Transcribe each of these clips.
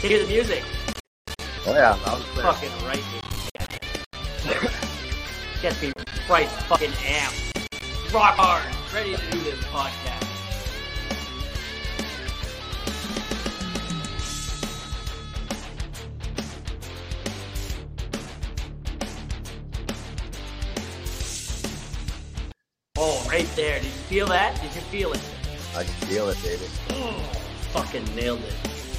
Can you hear the music? Oh yeah, that was clear. Fucking right, dude. Get me right fucking amped. Rock hard. Ready to do this podcast. Oh, right there. Did you feel that? Did you feel it? I can feel it, baby. Oh, fucking nailed it.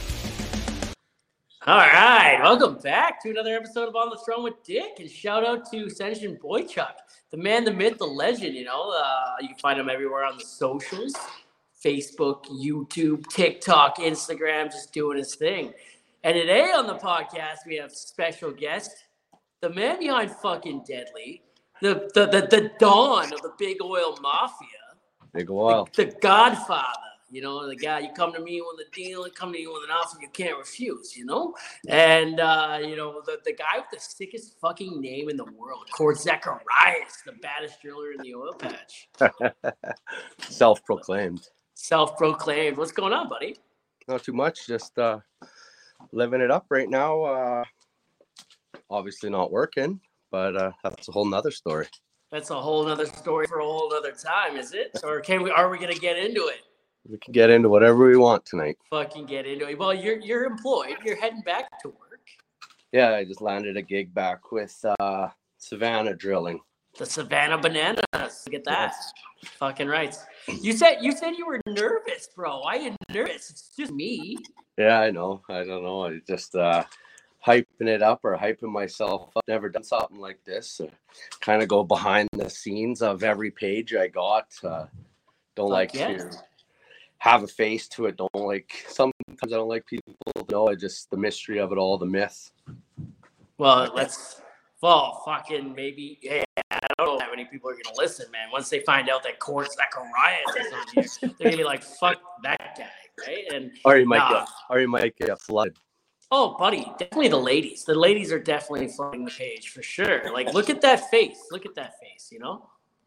All right, welcome back to another episode of On the Throne with Dick, and shout out to Senshin Boychuk, the man, the myth, the legend. You can find him everywhere on the socials: Facebook, YouTube, TikTok, Instagram, just doing his thing. And today on the podcast, we have special guest, the man behind fucking Deadly, the Don of the Big Oil Mafia, Big Oil, the Godfather. You know, the guy, you come to me with a deal, and come to you with an offer you can't refuse, you know? And, the guy with the sickest fucking name in the world, Cord Zacharias, the baddest driller in the oil patch. Self-proclaimed. Self-proclaimed. What's going on, buddy? Not too much, just living it up right now. Obviously not working, but that's a whole nother story. That's a whole nother story for a whole nother time, is it? Or are we going to get into it? We can get into whatever we want tonight. Fucking get into it. Well, you're employed. You're heading back to work. Yeah, I just landed a gig back with Savannah Drilling. The Savannah Bananas. Look at that. Yes. Fucking right. You said you were nervous, bro. Why are you nervous? It's just me. Yeah, I know. I don't know. I just hyping it up or hyping myself up. Never done something like this. Kind of go behind the scenes of every page I got. Don't like to have a face to it. Sometimes I don't like people to know. The mystery of it all, the myth. Well, fucking maybe. Yeah, I don't know how many people are gonna listen, man. Once they find out that Cord Zacharias is on here, they're gonna be like, "Fuck that guy," right? And or you might get flooded. Oh, buddy, definitely the ladies. The ladies are definitely flooding the page for sure. Like, look at that face. Look at that face. You know.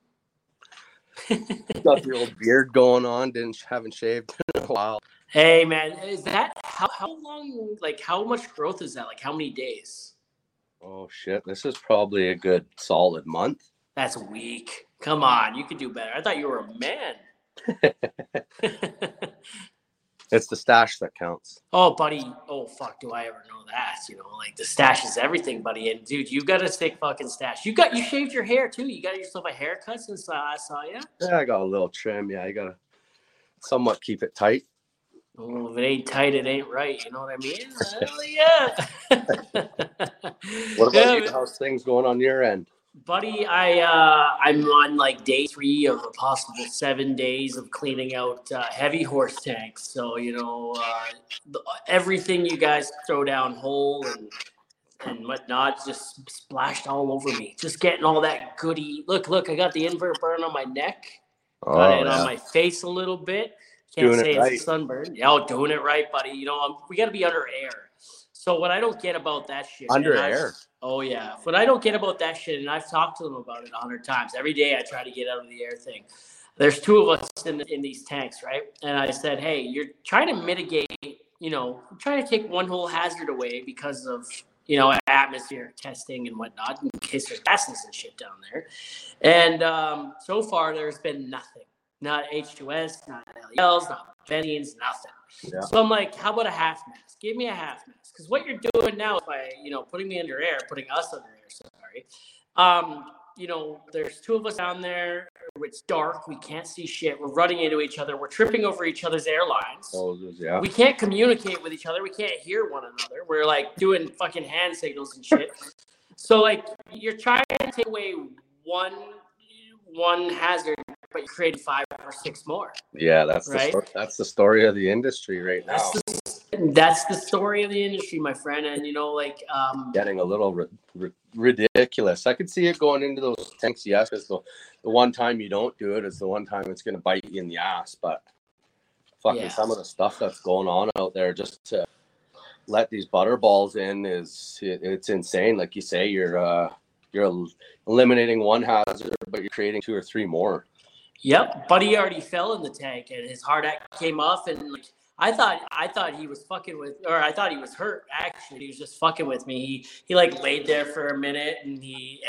Got your old beard going on. Haven't shaved in a while. Hey man, is that how long? Like, how much growth is that? Like, how many days? Oh shit, this is probably a good solid month. That's weak. Come on, you could do better. I thought you were a man. It's the stash that counts. Oh, buddy. Oh, fuck. Do I ever know that? You know, like the stash is everything, buddy. And dude, you got a sick fucking stash. You shaved your hair too. You got yourself a haircut since I saw you. Yeah, I got a little trim. Yeah, I gotta somewhat keep it tight. Oh, if it ain't tight, it ain't right. You know what I mean? Hell yeah. What about you? How's things going on your end? Buddy, I'm on like day 3 of a possible 7 days of cleaning out heavy horse tanks. So, everything you guys throw down whole and whatnot just splashed all over me. Just getting all that goody. Look, I got the invert burn on my neck. Got it on my face a little bit. Can't say it's a sunburn. Yeah, doing it right, buddy. We got to be under air. So what I don't get about that shit. Under air? Oh, yeah. What I don't get about that shit, and I've talked to them about it 100 times. Every day I try to get out of the air thing. There's 2 of us in these tanks, right? And I said, hey, you're trying to mitigate, trying to take one whole hazard away because of, atmosphere testing and whatnot, in case there's gases and shit down there. And so far there's been nothing. Not H2S, not LELs, not benzenes, nothing. Yeah. So I'm like, how about a half mask? Give me a half mask. Because what you're doing now is by, putting me under air, putting us under air, sorry. There's 2 of us down there. It's dark. We can't see shit. We're running into each other. We're tripping over each other's airlines. Oh, yeah. We can't communicate with each other. We can't hear one another. We're like doing fucking hand signals and shit. So like you're trying to take away one hazard, but you created 5 or 6 more. Yeah, that's the story of the industry right now. That's the story of the industry, my friend. And getting a little ridiculous. I could see it going into those tanks, yes, because the one time you don't do it is the one time it's going to bite you in the ass. But some of the stuff that's going on out there just to let these butterballs in it's insane. Like you say, you're eliminating one hazard, but you're creating 2 or 3 more. Yep, buddy already fell in the tank, and his hard act came off, and I thought he was fucking with, or I thought he was hurt. Actually, he was just fucking with me. He like laid there for a minute, and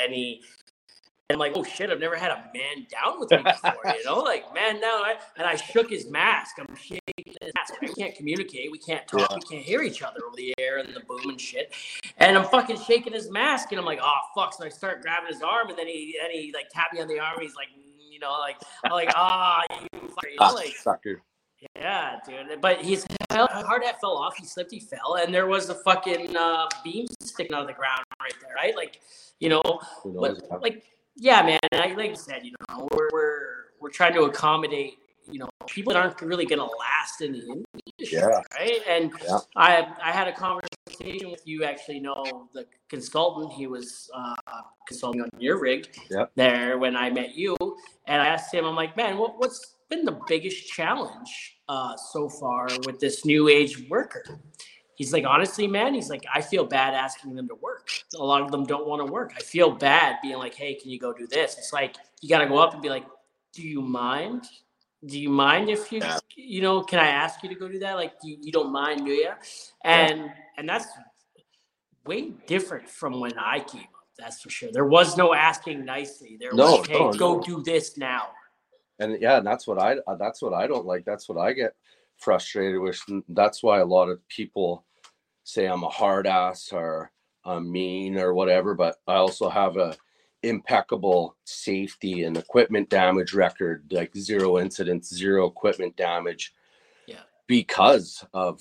I'm like, oh shit, I've never had a man down with me before, you know, like man down. And I shook his mask. I'm shaking his mask. We can't communicate. We can't talk. We can't hear each other over the air and the boom and shit. And I'm fucking shaking his mask, and I'm like, oh fuck. So I start grabbing his arm, and then he like tapped me on the arm. And he's like, you know, like I'm like, you fucker, you know, like sucker. Yeah, dude. But his hard hat fell off. He slipped. He fell, and there was a fucking beam sticking out of the ground right there, right? Like, you know, like. Yeah, man. Like I said, you know, we're trying to accommodate, you know, people that aren't really going to last in the industry, right? And I had a conversation with you. Actually, know the consultant. He was consulting on your rig there when I met you, and I asked him, I'm like, man, what's been the biggest challenge so far with this new age worker? He's like, honestly, man, he's like, I feel bad asking them to work. A lot of them don't want to work. I feel bad being like, hey, can you go do this? It's like, you got to go up and be like, do you mind? Do you mind if you know, can I ask you to go do that? Like, you don't mind, do you? And that's way different from when I came up. That's for sure. There was no asking nicely. There was, hey, go do this now. And that's what I don't like. That's what I get frustrated with. That's why a lot of people say I'm a hard ass or I'm mean or whatever, but I also have a impeccable safety and equipment damage record, like 0 incidents, 0 equipment damage, because of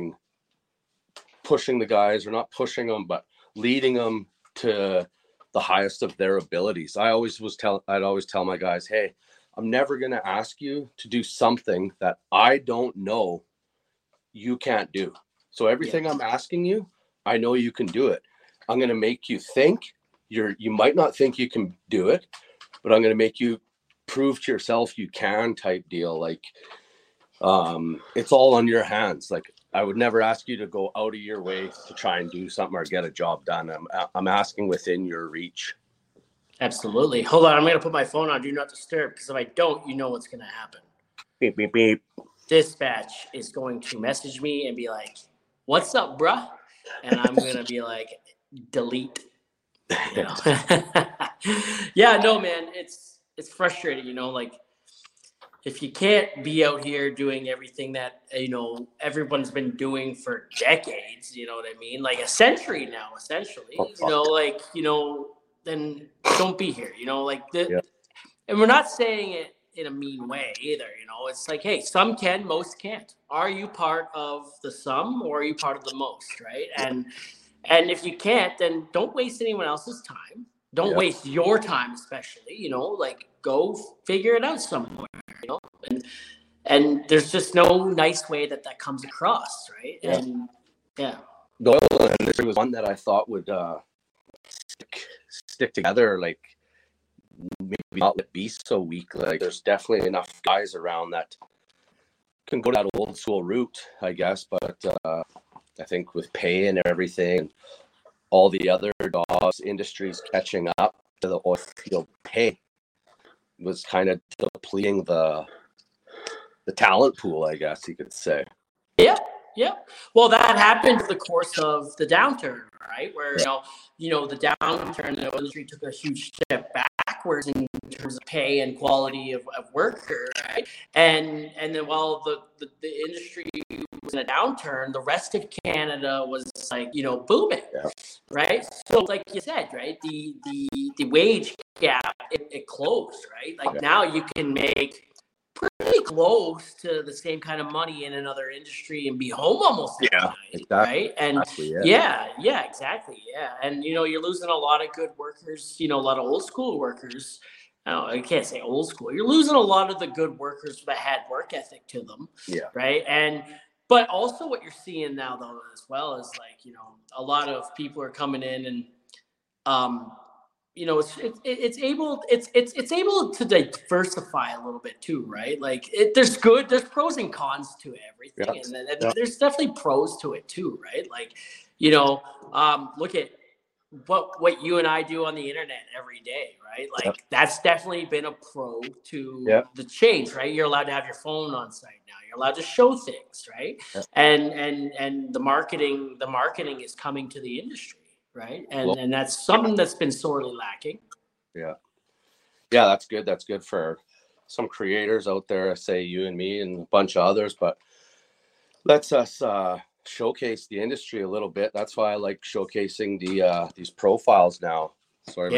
pushing the guys, or not pushing them, but leading them to the highest of their abilities. I'd always tell my guys, hey, I'm never going to ask you to do something that I don't know you can't do. So everything I'm asking you, I know you can do it. I'm going to make you think you might not think you can do it, but I'm going to make you prove to yourself you can, type deal. Like, it's all on your hands. Like, I would never ask you to go out of your way to try and do something or get a job done. I'm asking within your reach. Absolutely. Hold on. I'm going to put my phone on Do Not Disturb, because if I don't, you know what's going to happen. Beep, beep, beep. Dispatch is going to message me and be like, what's up, bruh? And I'm going to be like, delete. You know? Yeah, no, man, it's frustrating, you know, like, if you can't be out here doing everything that, you know, everyone's been doing for decades, you know what I mean? Like a century now, essentially, you know, like, you know, then don't be here, you know, like and we're not saying it in a mean way either, you know. It's like, hey, some can, most can't. Are you part of the some, or are you part of the most, right? And if you can't, then don't waste anyone else's time. Don't waste your time, especially, you know, like, go figure it out somewhere, you know. And there's just no nice way that comes across, right? And the oil industry was one that I thought would stick together, like, maybe not be so weak. Like, there's definitely enough guys around that can go that old school route, I guess. But I think with pay and everything, and all the other jobs, industries catching up to the oil field pay, was kind of depleting the talent pool, I guess you could say. Yeah. Well, that happened in the course of the downturn, right? Where you know, the downturn, the industry took a huge step backwards in terms of pay and quality of worker, right? And then while the industry was in a downturn, the rest of Canada was, like, you know, booming, right? So, like you said, right, the wage gap, it closed, right? Like, now you can make pretty close to the same kind of money in another industry and be home almost every night, exactly. Right? And exactly, exactly. And, you know, you're losing a lot of good workers, you know, a lot of old school workers. I can't say old school. You're losing a lot of the good workers that had work ethic to them. Right. But also what you're seeing now, though, as well, is, like, you know, a lot of people are coming in and, you know, it's able to diversify a little bit too, right? Like, there's pros and cons to everything, and there's definitely pros to it too, right? Like, you know, look at what you and I do on the internet every day, right? Like that's definitely been a pro to the change, right? You're allowed to have your phone on site now. You're allowed to show things, right? And the marketing is coming to the industry, right? And that's something that's been sorely lacking. Yeah, that's good. That's good for some creators out there, say you and me and a bunch of others, but lets us showcase the industry a little bit. That's why I like showcasing these profiles now. Sorry.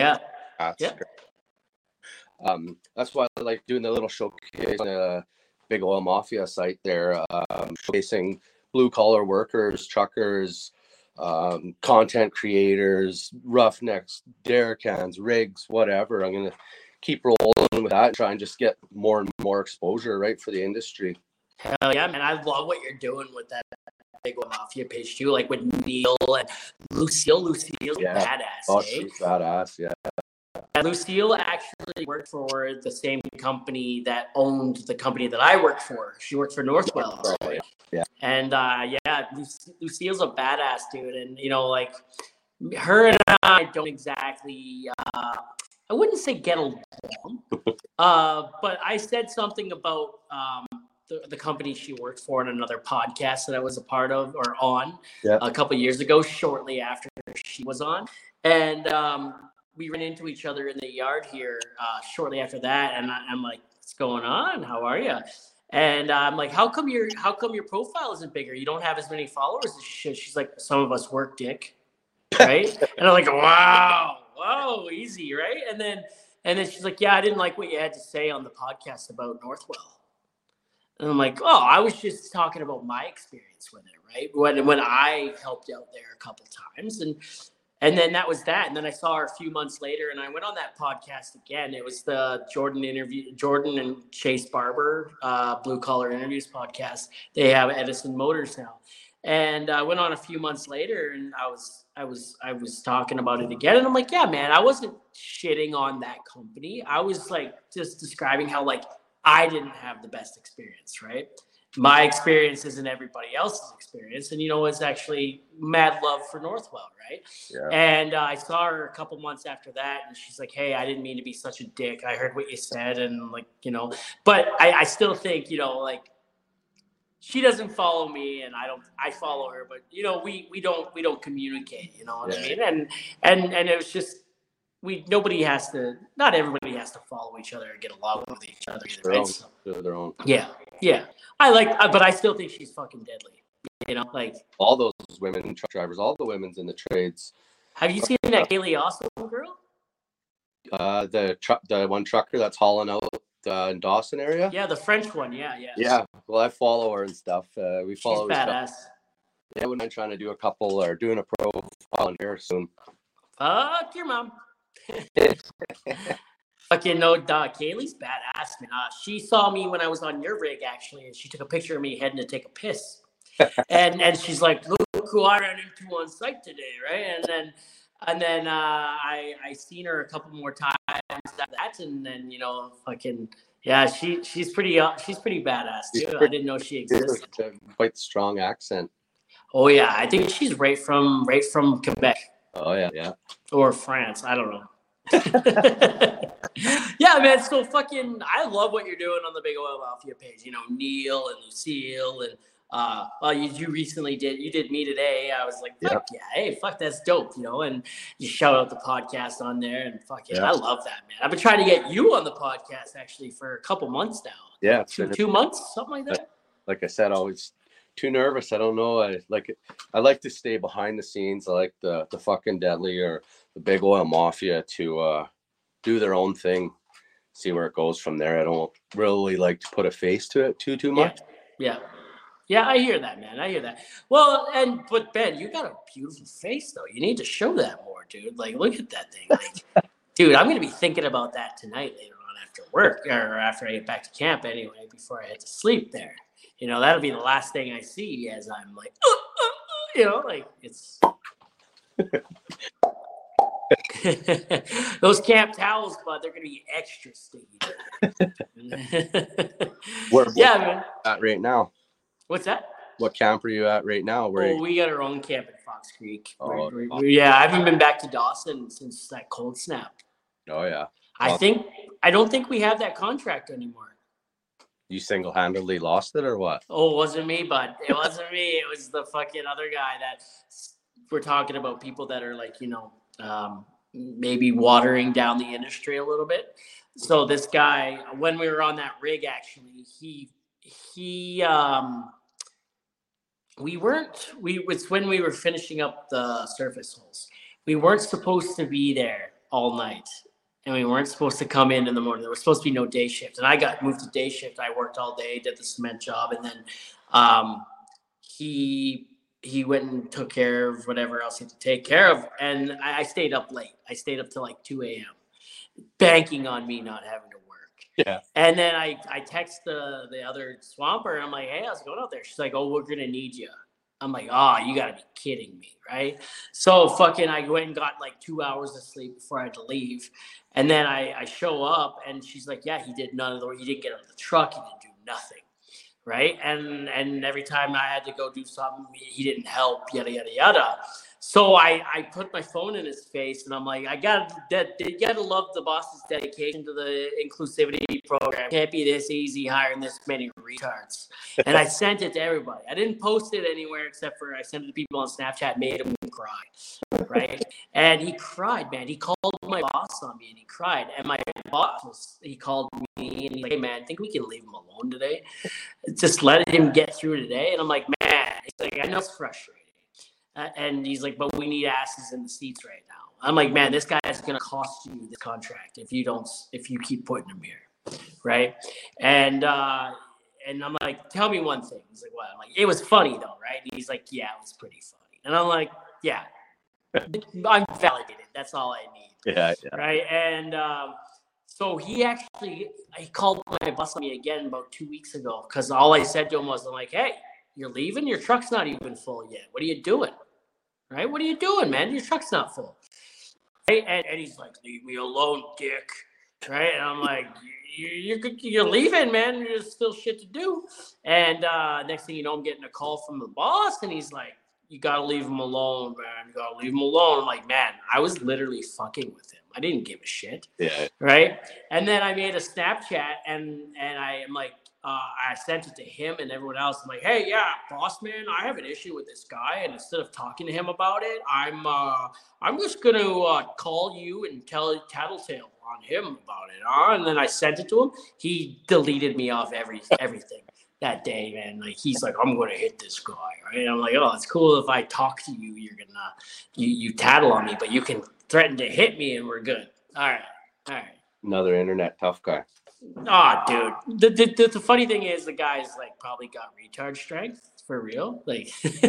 That's why I like doing the little showcase on the Big Oil Mafia site there, showcasing blue collar workers, truckers, content creators, roughnecks, derrick hands, rigs, whatever. I'm gonna keep rolling with that and try and just get more and more exposure, right, for the industry. Hell yeah, man. I love what you're doing with that Big Oil Mafia page too, like with Neil and Lucille. Lucille's badass. Oh, she's badass, yeah. Lucille actually worked for the same company that owned the company that I worked for. She worked for Northwell. Right? Yeah. And Lucille's a badass, dude. And like her and I don't exactly I wouldn't say get along. But I said something about the company she worked for in another podcast that I was a part of or on a couple of years ago, shortly after she was on. And we ran into each other in the yard here shortly after that. And I'm like, what's going on? How are you? And I'm like, how come your profile isn't bigger? You don't have as many followers as you should. She's like, some of us work, dick. Right? And I'm like, wow, easy, right? And then she's like, yeah, I didn't like what you had to say on the podcast about Northwell. And I'm like, oh, I was just talking about my experience with it, right? When I helped out there a couple times, and then that was that. And then I saw her a few months later, and I went on that podcast again. It was the Jordan and Chase Barber Blue Collar Interviews podcast. They have Edison Motors now, and I went on a few months later, and I was talking about it again, and I'm like, yeah, man, I wasn't shitting on that company. I was like just describing how like I didn't have the best experience, right? My experience isn't everybody else's experience. And, it's actually mad love for Northwell, right? Yeah. And I saw her a couple months after that, and she's like, hey, I didn't mean to be such a dick. I heard what you said. And like, but I still think, like, she doesn't follow me and I follow her, but, we don't communicate, you know what I mean? And it was just, not everybody has to follow each other and get along with each other either, right? They're their own. Yeah. But I still think she's fucking deadly. Like all those women truck drivers, all the women's in the trades. Have you seen that Kaylee Austin girl? The one trucker that's hauling out in Dawson area. Yeah, the French one. Yeah. Yeah. Well, I follow her and stuff. We follow. She's badass. Yeah, we're trying to do a couple or doing a profile on here soon. Fuck your mom. Fucking no, Kaylee's badass, man. She saw me when I was on your rig actually, and she took a picture of me heading to take a piss, and she's like, "Look who I ran into on site today," right? And then I seen her a couple more times after that, and then fucking yeah, she's pretty badass too. I didn't know she existed. Quite strong accent. Oh yeah, I think she's right from Quebec. Oh yeah. Or France, I don't know. Yeah, man. So fucking, I love what you're doing on the Big Oil Mafia page. Neil and Lucille and you recently did me today. I was like, fuck yeah, hey, fuck, that's dope, and you shout out the podcast on there and fucking, I love that, man. I've been trying to get you on the podcast actually for a couple months now. Yeah, two months, something like that. Like I said, always too nervous. I don't know. I like to stay behind the scenes. I like the fucking Deadly or the Big Oil Mafia to do their own thing, see where it goes from there. I don't really like to put a face to it too much. Yeah, I hear that, man. I hear that. Well, but Ben, you got a beautiful face though. You need to show that more, dude. Like, look at that thing. Like, dude, I'm gonna be thinking about that tonight later on after work or after I get back to camp anyway, before I head to sleep there. That'll be the last thing I see as I'm like, like it's those camp towels, but they're gonna be extra sticky. We're man. Right now. What's that? What camp are you at right now? We got our own camp at Fox Creek. Oh, Yeah, I haven't been back to Dawson since that cold snap. Oh yeah. I don't think we have that contract anymore. You single-handedly lost it or what? Oh, it wasn't me, bud. It wasn't me. It was the fucking other guy that we're talking about, people that are like, maybe watering down the industry a little bit. So this guy, when we were on that rig, actually, it's when we were finishing up the surface holes. We weren't supposed to be there all night. And we weren't supposed to come in the morning. There was supposed to be no day shift. And I got moved to day shift. I worked all day, did the cement job. And then he went and took care of whatever else he had to take care of. And I stayed up late. I stayed up till like 2 a.m. banking on me not having to work. Yeah. And then I text the other swamper. And I'm like, hey, how's it going out there? She's like, oh, we're going to need you. I'm like, oh, you got to be kidding me, right? So I went and got like 2 hours of sleep before I had to leave. And then I show up and she's like, yeah, he did none of the work. He didn't get out of the truck. He didn't do nothing, right? And every time I had to go do something, he didn't help, yada, yada, yada. So I put my phone in his face and I'm like, you gotta love the boss's dedication to the inclusivity program. It can't be this easy hiring this many retards. And I sent it to everybody. I didn't post it anywhere except for I sent it to people on Snapchat, made him cry, right? And he cried, man. He called my boss on me and he cried. And my boss, he called me and he's like, hey, man, I think we can leave him alone today. Just let him get through today. And I'm like, man, it's like, I know it's frustrating. And he's like, but we need asses in the seats right now. I'm like, man, this guy is going to cost you the contract if you keep putting him here. Right. And I'm like, tell me one thing. He's like, what? I'm like, it was funny though. Right. And he's like, yeah, it was pretty funny. And I'm like, yeah, I'm validated. That's all I need. Yeah. Right. And, so he called my boss on me again about 2 weeks ago. Cause all I said to him was, I'm like, hey, you're leaving? Your truck's not even full yet. What are you doing? Right? What are you doing, man? Your truck's not full. Right? And he's like, leave me alone, dick. Right? And I'm like, you're leaving, man. There's still shit to do. And next thing you know, I'm getting a call from the boss, and he's like, you got to leave him alone, man. You got to leave him alone. I'm like, man, I was literally fucking with him. I didn't give a shit. Yeah. Right? And then I made a Snapchat, and I am like, I sent it to him and everyone else. I'm like, hey, yeah, boss man, I have an issue with this guy. And instead of talking to him about it, I'm just going to call you and tattletale on him about it. And then I sent it to him. He deleted me off everything that day, man. Like, he's like, I'm going to hit this guy. Right? And I'm like, oh, it's cool. If I talk to you, you're going to, you tattle on me, but you can threaten to hit me and we're good. All right. Another internet tough guy. Oh, dude. The funny thing is the guy's like probably got retard strength for real. Like,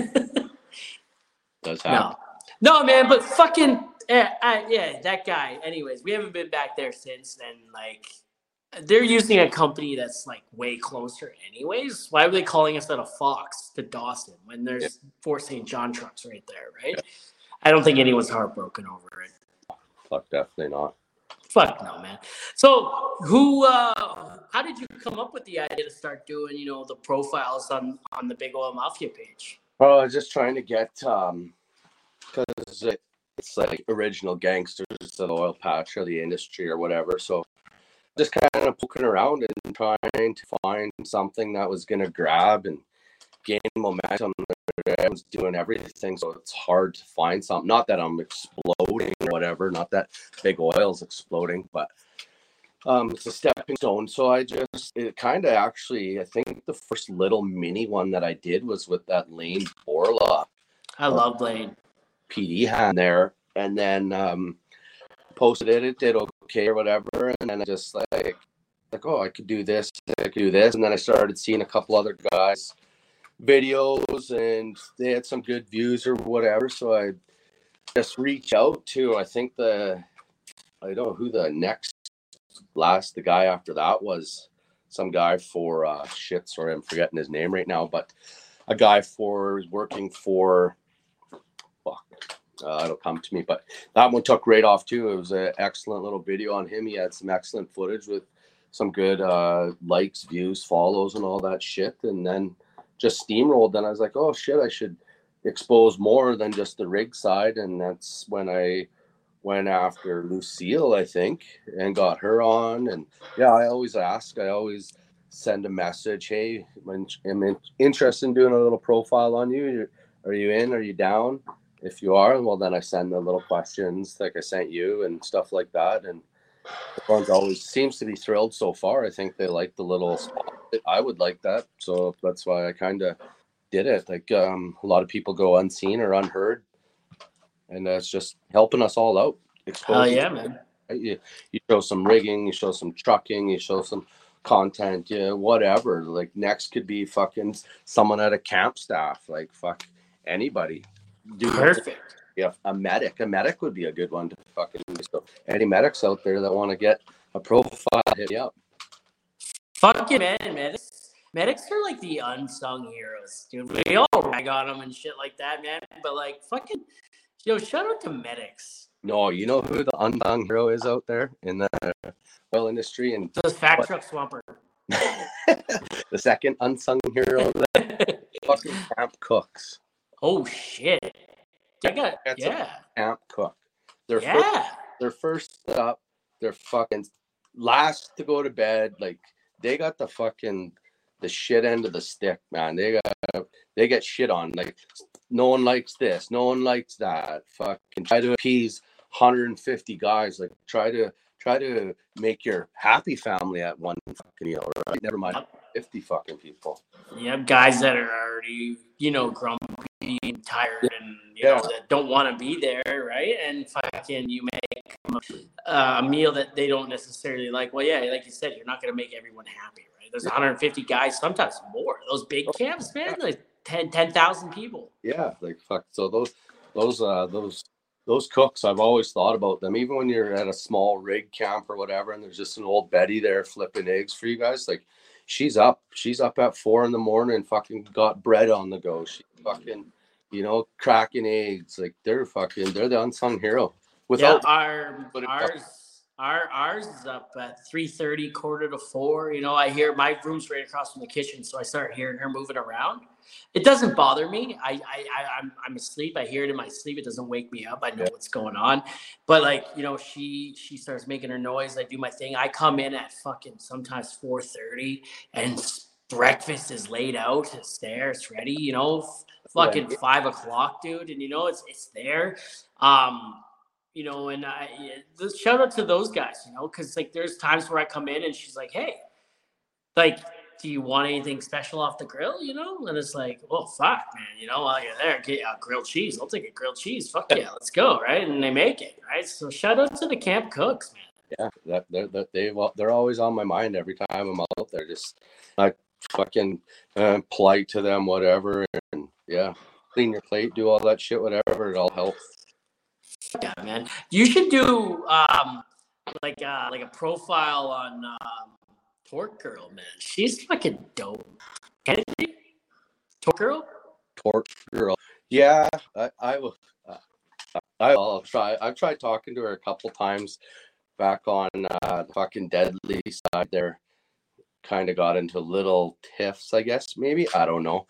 does happen. No, man. But fucking yeah, that guy. Anyways, we haven't been back there since. And like, they're using a company that's like way closer. Anyways, why are they calling us out of Fox to Dawson when there's Fort St. John trucks right there, right? Yeah. I don't think anyone's heartbroken over it. Fuck, definitely not. Fuck no, man. So how did you come up with the idea to start doing, the profiles on the Big Oil Mafia page? Oh, I was just trying to get, because it's like original gangsters of the oil patch or the industry or whatever. So just kind of poking around and trying to find something that was going to grab and gain momentum. Everyone's doing everything, so it's hard to find something. Not that I'm exploding or whatever, not that Big Oil's exploding, but it's a stepping stone. So I think the first little mini one that I did was with that Lane Borla. I love Lane. PD hand there, and then posted it. It did okay or whatever, and then I just like, oh, I could do this, and then I started seeing a couple other guys' videos, and they had some good views or whatever. So I just reached out to, I don't know who the the guy after that was, some guy for sorry, I'm forgetting his name right now, but a guy working for it'll come to me, but that one took right off too. It was an excellent little video on him. He had some excellent footage with some good likes, views, follows, and all that shit. And then just steamrolled. And I was like, oh shit, I should expose more than just the rig side. And that's when I went after Lucille, I think, and got her on. And yeah, I always send a message, hey, I'm interested in doing a little profile on you. Are you in? Are you down? If you are, well, then I send the little questions like I sent you and stuff like that. And everyone's always seems to be thrilled so far. I think they like the little spot. I would like that. So that's why I kind of did it. Like a lot of people go unseen or unheard. And that's just helping us all out. Hell yeah, man. You show some rigging, you show some trucking, you show some content, yeah, whatever. Like next could be fucking someone at a camp staff. Like fuck anybody. Perfect. Yeah, a medic would be a good one to fucking use. So any medics out there that want to get a profile, hit me up. Fucking man. Medics are like the unsung heroes, dude. We all rag on them and shit like that, man. But like fucking, shout out to medics. No, you know who the unsung hero is out there in the oil industry? And the Fat Truck Swamper. The second unsung hero, fucking camp cooks. Oh shit! Camp cook. They're first up. They're fucking last to go to bed. Like they got the shit end of the stick, man. They get shit on. Like no one likes this, no one likes that. Fucking try to appease 150 guys. Like try to make your happy family at one fucking meal, right? Never mind 50 fucking people. Yeah, guys that are already, grumpy and tired and that don't want to be there, right? And fucking you make a meal that they don't necessarily like. Well, yeah, like you said, you're not going to make everyone happy, right? There's 150 guys, sometimes more. Those big camps, man, like 10,000 people. Yeah, like fuck. So those cooks, I've always thought about them. Even when you're at a small rig camp or whatever, and there's just an old Betty there flipping eggs for you guys, like she's up at 4 a.m, fucking got bread on the go. She fucking, cracking eggs. Like they're the unsung hero. Ours is up at 3:30, 3:45. I hear my room's right across from the kitchen, so I start hearing her moving around. It doesn't bother me. I'm asleep. I hear it in my sleep. It doesn't wake me up. I know what's going on. But she starts making her noise. I do my thing. I come in at fucking sometimes 4:30, and breakfast is laid out. It's there. It's ready. Fucking 5 o'clock, dude. And it's there. And shout out to those guys, because there's times where I come in and she's like, hey, do you want anything special off the grill, And it's like, well, fuck, man, while you're there, get a grilled cheese. I'll take a grilled cheese. Fuck yeah, let's go, right? And they make it, right? So shout out to the camp cooks, man. Yeah, they're always on my mind every time I'm out there. Just like fucking polite to them, whatever, and yeah, clean your plate, do all that shit, whatever. It all helps. Yeah, man. You should do like a profile on Torque Girl, man. She's fucking dope. Kennedy? Torque Girl? Yeah, I will. I'll try. I've tried talking to her a couple times back on the fucking Deadly side there. Kind of got into little tiffs, I guess. Maybe, I don't know.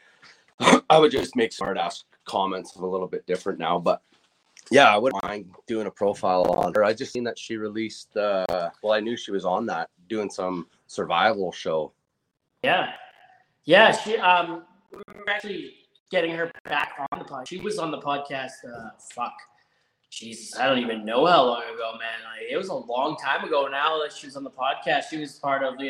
I would just make smart ass comments a little bit different now, but yeah, I wouldn't mind doing a profile on her. I just seen that she released, I knew she was on that, doing some survival show. Yeah, she, we're actually getting her back on the podcast. She was on the podcast, Jesus, I don't even know how long ago, man. It was a long time ago now that she was on the podcast. She was part of,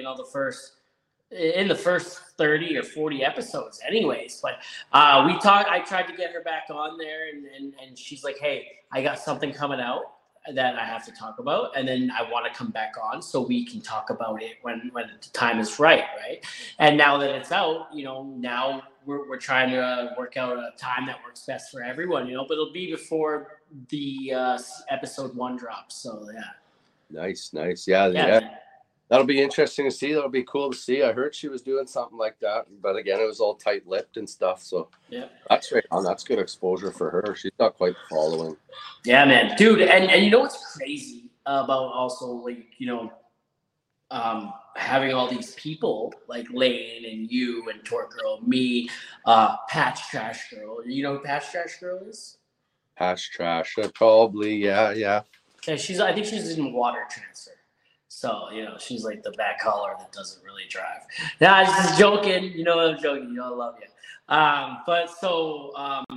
the first 30 or 40 episodes anyways, but I tried to get her back on there and she's like, hey, I got something coming out that I have to talk about, and then I want to come back on so we can talk about it when the time is right. And now that it's out, now we're trying to work out a time that works best for everyone, but it'll be before the episode 1 drops. So yeah. Nice. Yeah. That'll be interesting to see. That'll be cool to see. I heard she was doing something like that, but again, it was all tight-lipped and stuff. So yeah, that's right on. That's good exposure for her. She's got quite the following. Yeah, man, dude. And what's crazy about also having all these people like Lane and you and Torque Girl, me, Patch Trash Girl. You know who Patch Trash Girl is? Patch Trash, probably, yeah. Yeah, I think she's in water transfer. So, she's like the back hauler that doesn't really drive. Nah, I'm just joking. You know I'm joking. I love you. But so,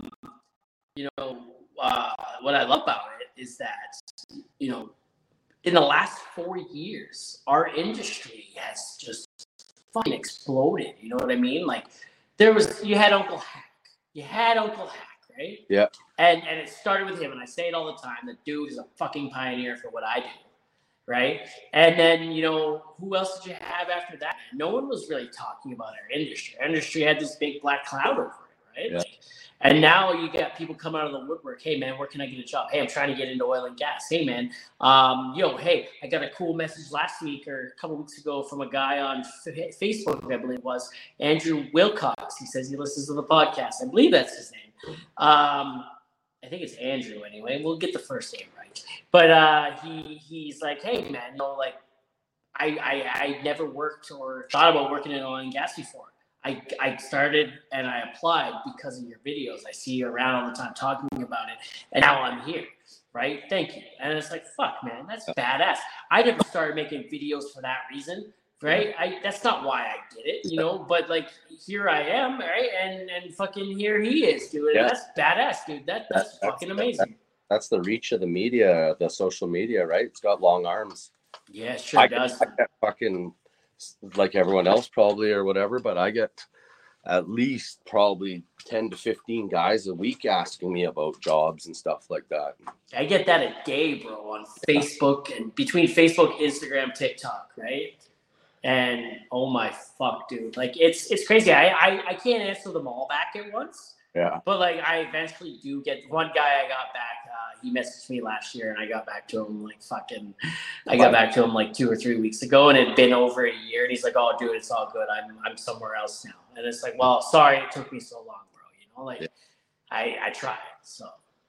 what I love about it is that, in the last 4 years, our industry has just fucking exploded. You know what I mean? Like, you had Uncle Hack, right? Yeah. And it started with him, and I say it all the time. The dude is a fucking pioneer for what I do. Right. And then, who else did you have after that? No one was really talking about our industry. Our industry had this big black cloud over it, right? Yeah. And now you got people come out of the woodwork. Hey, man, where can I get a job? Hey, I'm trying to get into oil and gas. Hey, man, hey, I got a cool message last week or a couple weeks ago from a guy on Facebook, I believe it was, Andrew Wilcox. He says he listens to the podcast. I believe that's his name. I think it's Andrew anyway. We'll get the first name right. But he's like, hey, man, I never worked or thought about working in oil and gas before. I started and I applied because of your videos. I see you around all the time talking about it, and now I'm here, right? Thank you. And it's like, fuck, man, that's badass. I never started making videos for that reason, right? That's not why I did it, but like here I am, right? And fucking here he is, dude. And that's badass, dude. That's fucking amazing. That's the reach of the media, the social media, right? It's got long arms. Yeah, sure does. I get fucking like everyone else probably or whatever, but I get at least probably 10 to 15 guys a week asking me about jobs and stuff like that. I get that a day, bro, on Facebook and between Facebook, Instagram, TikTok, right? And oh my fuck, dude. Like it's crazy. I can't answer them all back at once. Yeah. But like I eventually do get one guy I got back. He messaged me last year, and I got back to him like 2 or 3 weeks ago, and it'd been over a year. And he's like, "Oh, dude, it's all good. I'm somewhere else now." And it's like, "Well, sorry it took me so long, bro." I tried. So.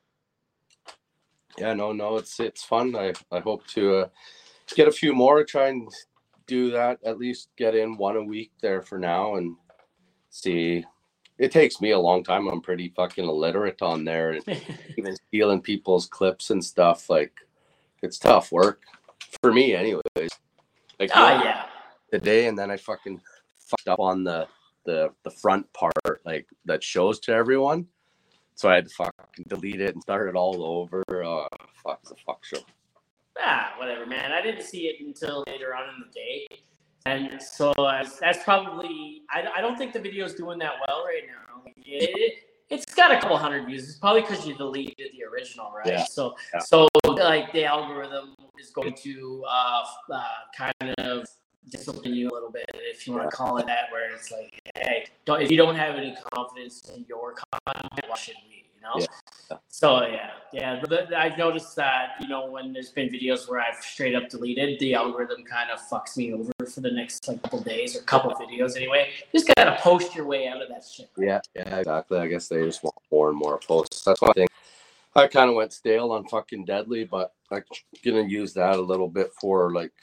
Yeah, no, it's fun. I hope to get a few more. Try and do that. At least get in one a week there for now, and see. It takes me a long time. I'm pretty fucking illiterate on there. And even stealing people's clips and stuff, like, it's tough work for me anyways. Like, the day, and then I fucking fucked up on the front part, like, that shows to everyone. So I had to fucking delete it and start it all over. Fuck, it's a fuck show. Whatever, man. I didn't see it until later on in the day. And so that's probably, I don't think the video's doing that well right now. It's got a couple hundred views. It's probably because you deleted the original, right? Yeah. So like the algorithm is going to kind of discipline you a little bit, if you want to call it that, where it's like, hey, if you don't have any confidence in your content, why should we? Yeah. So yeah. I've noticed that when there's been videos where I've straight up deleted, the algorithm kind of fucks me over for the next couple days or couple videos anyway. Just gotta post your way out of that shit. Yeah, exactly. I guess they just want more and more posts. That's one thing. I kind of went stale on fucking Deadly, but I'm gonna use that a little bit for like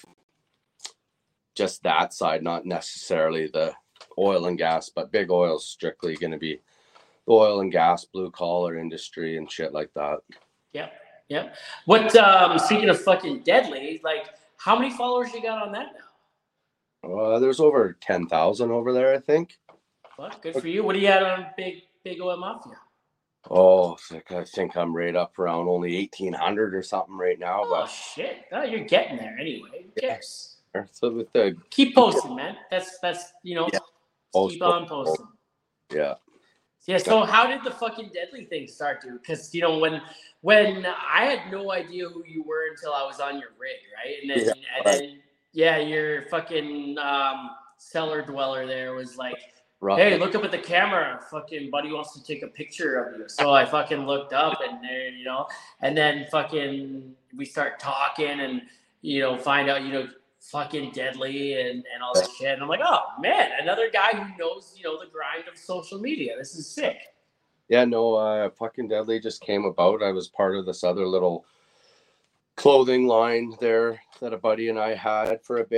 just that side, not necessarily the oil and gas, but Big Oil's strictly gonna be oil and gas, blue collar industry and shit like that. Yep. What speaking of fucking Deadly, like how many followers you got on that now? There's over 10,000 over there, I think. What? Good for you. What do you have on Big Oil Mafia? Oh, I think I'm right up around only 1,800 or something right now. Oh shit! Oh, you're getting there anyway. Who cares? So with the keep posting, man. That's keep on posting. Yeah. Yeah, so how did the fucking Deadly thing start, dude? Because, when I had no idea who you were until I was on your rig, right? And then your fucking cellar dweller there was like, hey, look up at the camera. Fucking buddy wants to take a picture of you. So I fucking looked up and there, and then fucking we start talking and, find out, fucking Deadly and all this shit. And I'm like, oh man, another guy who knows, the grind of social media. This is sick. Yeah, no, fucking Deadly just came about. I was part of this other little clothing line there that a buddy and I had for a bit.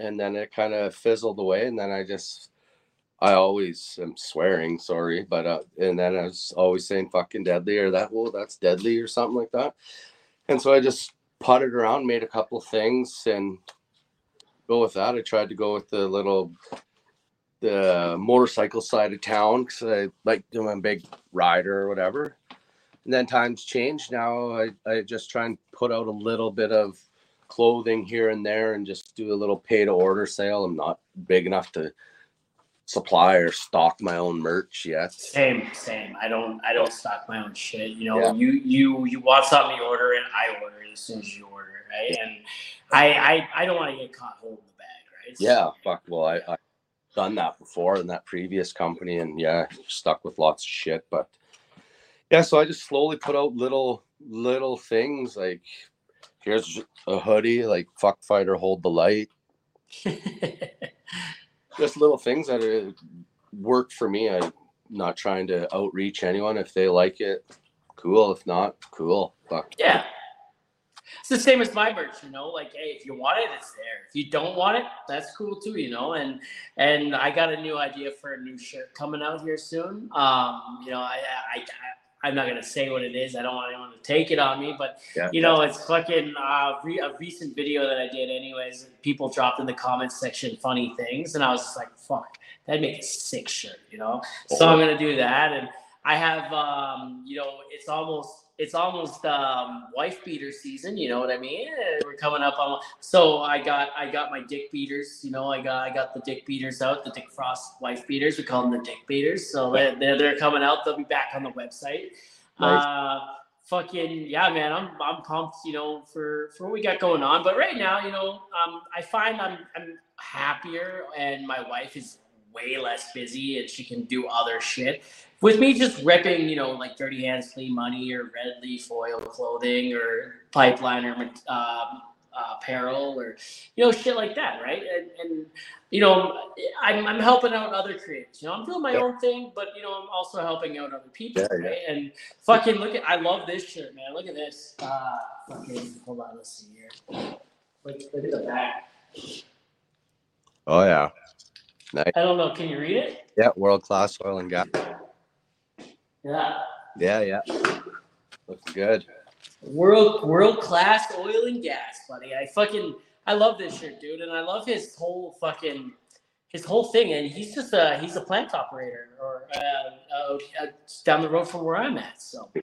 and then it kind of fizzled away. And then I always am swearing, sorry, but and then I was always saying fucking deadly or that's deadly or something like that. And so I just potted around, made a couple things, and go with that. I tried to go with the motorcycle side of town because I like doing a big rider or whatever. And then times change. Now I just try and put out a little bit of clothing here and there and just do a little pay to order sale. I'm not big enough to supply or stock my own merch yet. Same. I don't stock my own shit. You know, you want something, you order it. I order it as soon as you order it, right? And I don't want to get caught holding the bag, right? Yeah, fuck. Well, I done that before in that previous company, and stuck with lots of shit. But yeah, so I just slowly put out little things like, here's a hoodie, like fuck fighter, hold the light. Just little things that work for me. I'm not trying to outreach anyone. If they like it, cool. If not, cool. Fuck. Yeah. It's the same as my merch, you know, like, hey, if you want it, it's there. If you don't want it, that's cool too, you know, and I got a new idea for a new shirt coming out here soon. You know, I'm not going to say what it is. I don't want anyone to take it on me, but you know, it's fucking a recent video that I did anyways. People dropped in the comments section funny things. And I was just like, fuck, that'd make a sick shirt, you know? So I'm going to do that. And I have, you know, it's almost wife beater season. You know what I mean? We're coming up on. So I got my dick beaters. You know, I got the dick beaters out. The Dick Frost wife beaters. We call them the dick beaters. So they're coming out. They'll be back on the website. Nice. Fucking yeah, man. I'm pumped. You know, for what we got going on. But right now, you know, I find I'm happier, and my wife is way less busy, and she can do other shit. With me just ripping, you know, like Dirty Hands, Clean Money, or Red Leaf Oil clothing, or Pipeline, or apparel, or, you know, shit like that, right? And you know, I'm helping out other creators. You know, I'm doing my own thing, but, you know, I'm also helping out other people, right? And fucking I love this shirt, man. Look at this. Fucking, hold on, let's see here. Look at the back. Oh, yeah. Nice. I don't know. Can you read it? Yeah, World Class Oil and Gas. Yeah. Looks good. World class oil and gas, buddy. I love this shirt, dude, and I love his whole thing. And he's a plant operator, or down the road from where I'm at. So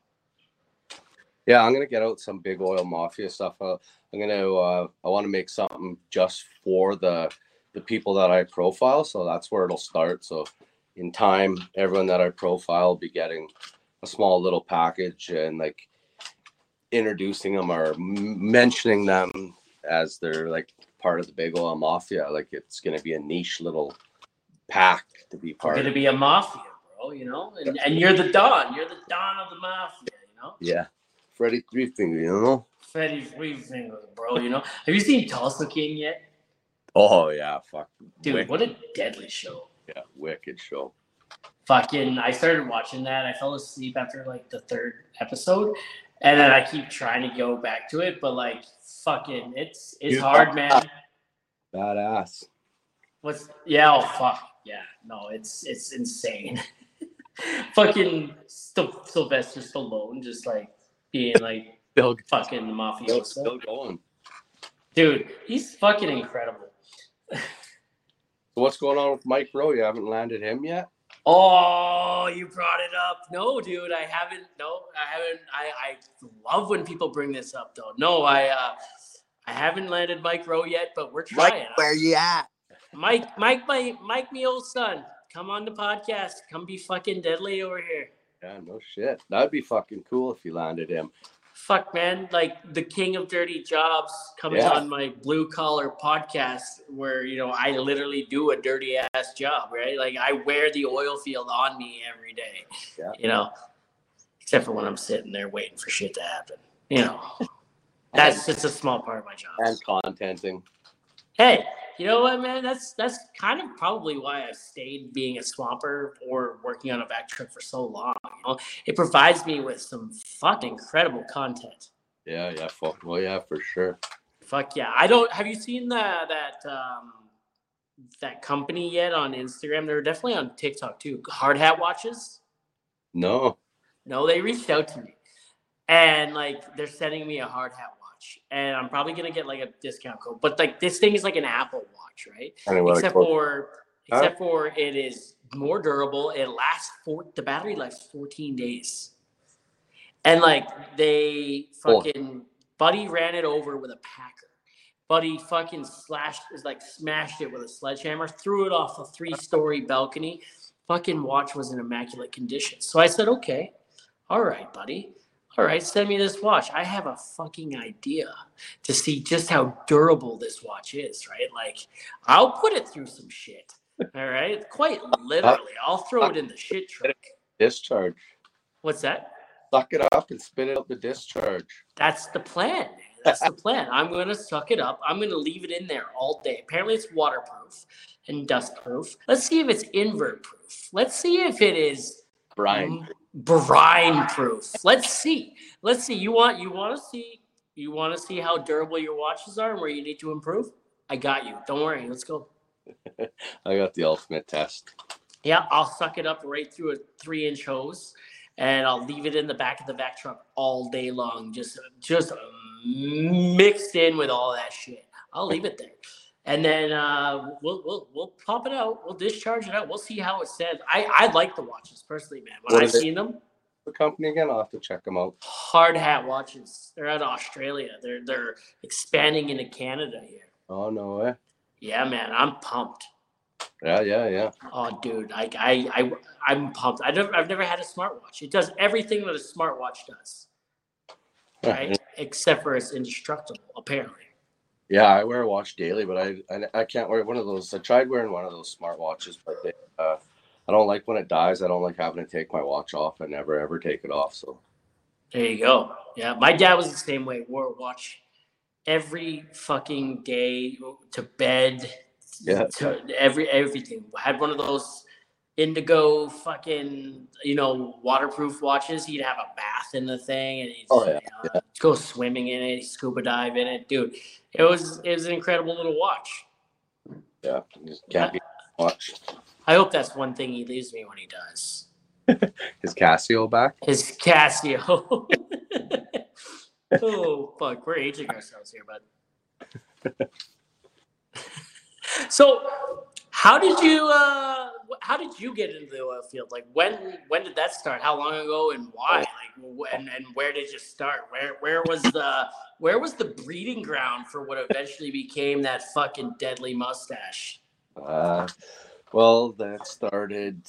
yeah, I'm gonna get out some big oil mafia stuff. I want to make something just for the people that I profile. So that's where it'll start. So in time, everyone that I profile will be getting a small little package, and like introducing them or mentioning them as they're like part of the big oil mafia. Like it's going to be a niche little pack to be part of. It's going to be a mafia, bro, you know? And you're the Don. You're the Don of the mafia, you know? Yeah. Freddie Three Finger, you know? Freddie Three Finger, bro, you know? Have you seen Tulsa King yet? Oh, yeah. Fuck. Dude, wicked. What a deadly show. Yeah, wicked show. Fucking, I started watching that. I fell asleep after like the third episode. And then I keep trying to go back to it. But like, fucking, it's hard, man. Badass. Oh, fuck. Yeah, no, it's insane. Fucking Sylvester Stallone just like being like fucking the mafioso. Still going. Dude, he's fucking incredible. So what's going on with Mike Rowe? You haven't landed him yet? Oh, you brought it up. No, dude, I haven't. I love when people bring this up, though. No, I haven't landed Mike Rowe yet, but we're trying. Mike, where you at? Mike, me old son. Come on the podcast. Come be fucking deadly over here. Yeah, no shit. That'd be fucking cool if you landed him. Fuck, man, like the king of dirty jobs coming on my blue collar podcast where, you know, I literally do a dirty ass job, right? Like I wear the oil field on me every day, you know, except for when I'm sitting there waiting for shit to happen, you know, that's just a small part of my job. And contenting. Hey, you know what, man? That's kind of probably why I stayed being a swamper or working on a vac truck for so long. You know? It provides me with some fucking incredible content. Yeah, well, yeah, for sure. Fuck yeah! Have you seen that that company yet on Instagram. They're definitely on TikTok too. Hard Hat Watches. No. No, they reached out to me, and like they're sending me a hard hat watch, and I'm probably gonna get like a discount code. But like this thing is like an Apple Watch, right? Anyway, Except for it is more durable. It lasts the battery lasts 14 days, and like they fucking Buddy ran it over with a packer. Buddy fucking smashed it with a sledgehammer, threw it off a 3-story balcony. Fucking watch was in immaculate condition. So I said, okay, all right, buddy. All right, send me this watch. I have a fucking idea to see just how durable this watch is, right? Like, I'll put it through some shit. All right, quite literally. I'll throw it in the shit truck. Discharge. What's that? Suck it up and spit it out the discharge. That's the plan. That's the plan. I'm going to suck it up. I'm going to leave it in there all day. Apparently, it's waterproof and dust-proof. Let's see if it's invert-proof. Let's see if it is brine-proof. Let's see. You want to see how durable your watches are and where you need to improve? I got you. Don't worry. Let's go. I got the ultimate test. Yeah, I'll suck it up right through a 3-inch hose, and I'll leave it in the back of the vac truck all day long, just mixed in with all that shit. I'll leave it there, and then we'll pop it out. We'll discharge it out. We'll see how it says. I like the watches personally, man. When I've seen them, the company again, I'll have to check them out. Hard Hat Watches. They're out of Australia. They're expanding into Canada here. Oh no way. Yeah, man, I'm pumped. Yeah. Oh, dude, I'm pumped. I've never had a smartwatch. It does everything that a smartwatch does, right? Except for it's indestructible, apparently. Yeah, I wear a watch daily, but I can't wear one of those. I tried wearing one of those smartwatches, but I don't like when it dies. I don't like having to take my watch off. I never ever take it off. So there you go. Yeah, my dad was the same way. Wore a watch every fucking day to bed. Yeah. To everything. Had one of those indigo fucking, waterproof watches. He'd have a bath in the thing, and he'd go swimming in it, scuba dive in it. Dude, it was an incredible little watch. Yeah, just can't be watch. I hope that's one thing he leaves me when he does. His Casio back? His Casio. Oh, fuck. We're aging ourselves here, bud. So, how did you get into the oil field? Like, when did that start? How long ago and why? Like, and where did you start? Where was the breeding ground for what eventually became that fucking deadly mustache? Well, that started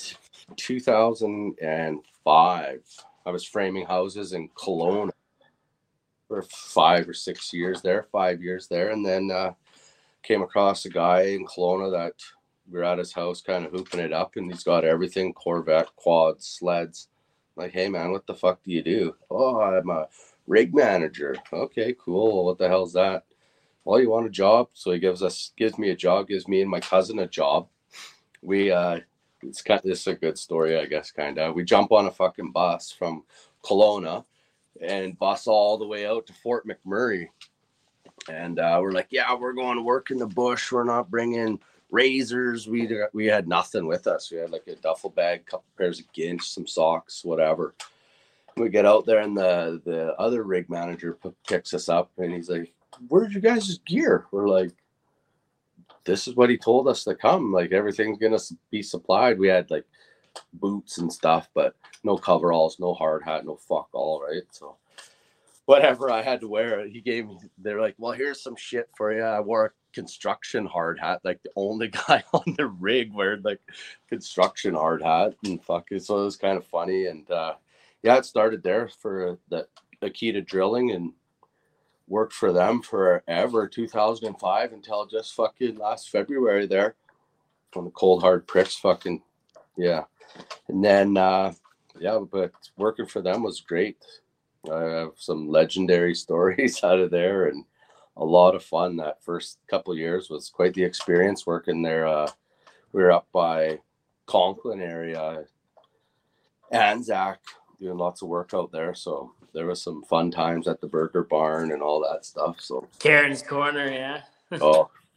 2005. I was framing houses in Kelowna for 5 or 6 years there, 5 years there, and then came across a guy in Kelowna that we were at his house kind of hooping it up, and he's got everything: Corvette, quads, sleds. I'm like, hey man, what the fuck do you do? Oh, I'm a rig manager. Okay, cool. What the hell's that? Well, you want a job? So he gives me a job, gives me and my cousin a job. We this is a good story, I guess, kind of. We jump on a fucking bus from Kelowna and bus all the way out to Fort McMurray. And we're like, yeah, we're going to work in the bush. We're not bringing razors. We had nothing with us. We had like a duffel bag, couple pairs of ginch, some socks, whatever. We get out there, and the other rig manager picks us up, and he's like, where's your guys' gear? We're like, this is what he told us to come. Like, everything's going to be supplied. We had like boots and stuff, but no coveralls, no hard hat, no fuck all, right? So whatever I had to wear, he gave me. They're like, well, here's some shit for you. I wore a construction hard hat, like the only guy on the rig wearing like construction hard hat, and fuck it. So it was kind of funny. And yeah, it started there for the Akita Drilling, and worked for them forever, 2005 until just fucking last February there, when the cold hard pricks fucking, yeah. And then yeah, but working for them was great. I have some legendary stories out of there, and a lot of fun. That first couple of years was quite the experience working there. We were up by Conklin area, Anzac, doing lots of work out there. So there was some fun times at the Burger Barn and all that stuff. So Karen's Corner, yeah. Oh,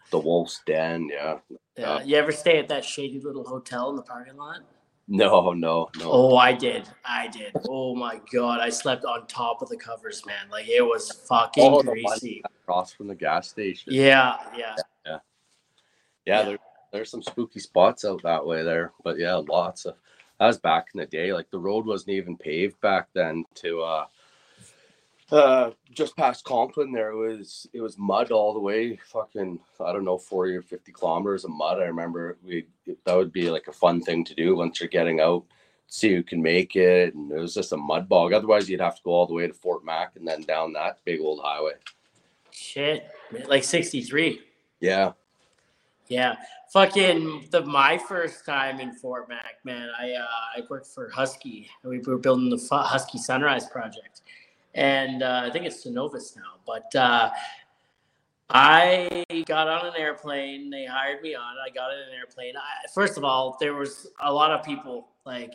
The Wolf's Den, yeah. Yeah. You ever stay at that shady little hotel in the parking lot? No. Oh, I did. Oh my God. I slept on top of the covers, man. Like it was fucking Oh, the one greasy. across from the gas station. Yeah. Yeah, there's some spooky spots out that way there. But yeah, lots of that was back in the day. Like the road wasn't even paved back then to just past Conklin there it was mud all the way, fucking I don't know, 40 or 50 kilometers of mud. I remember that would be like a fun thing to do once you're getting out, see who can make it, and it was just a mud bog. Otherwise you'd have to go all the way to Fort Mac and then down that big old highway. Shit. Like 63. Yeah. Yeah. Fucking my first time in Fort Mac, man. I worked for Husky. We were building the Husky Sunrise project. And I think it's Synovus now. But I got on an airplane. They hired me on. I got in an airplane. First of all, there was a lot of people like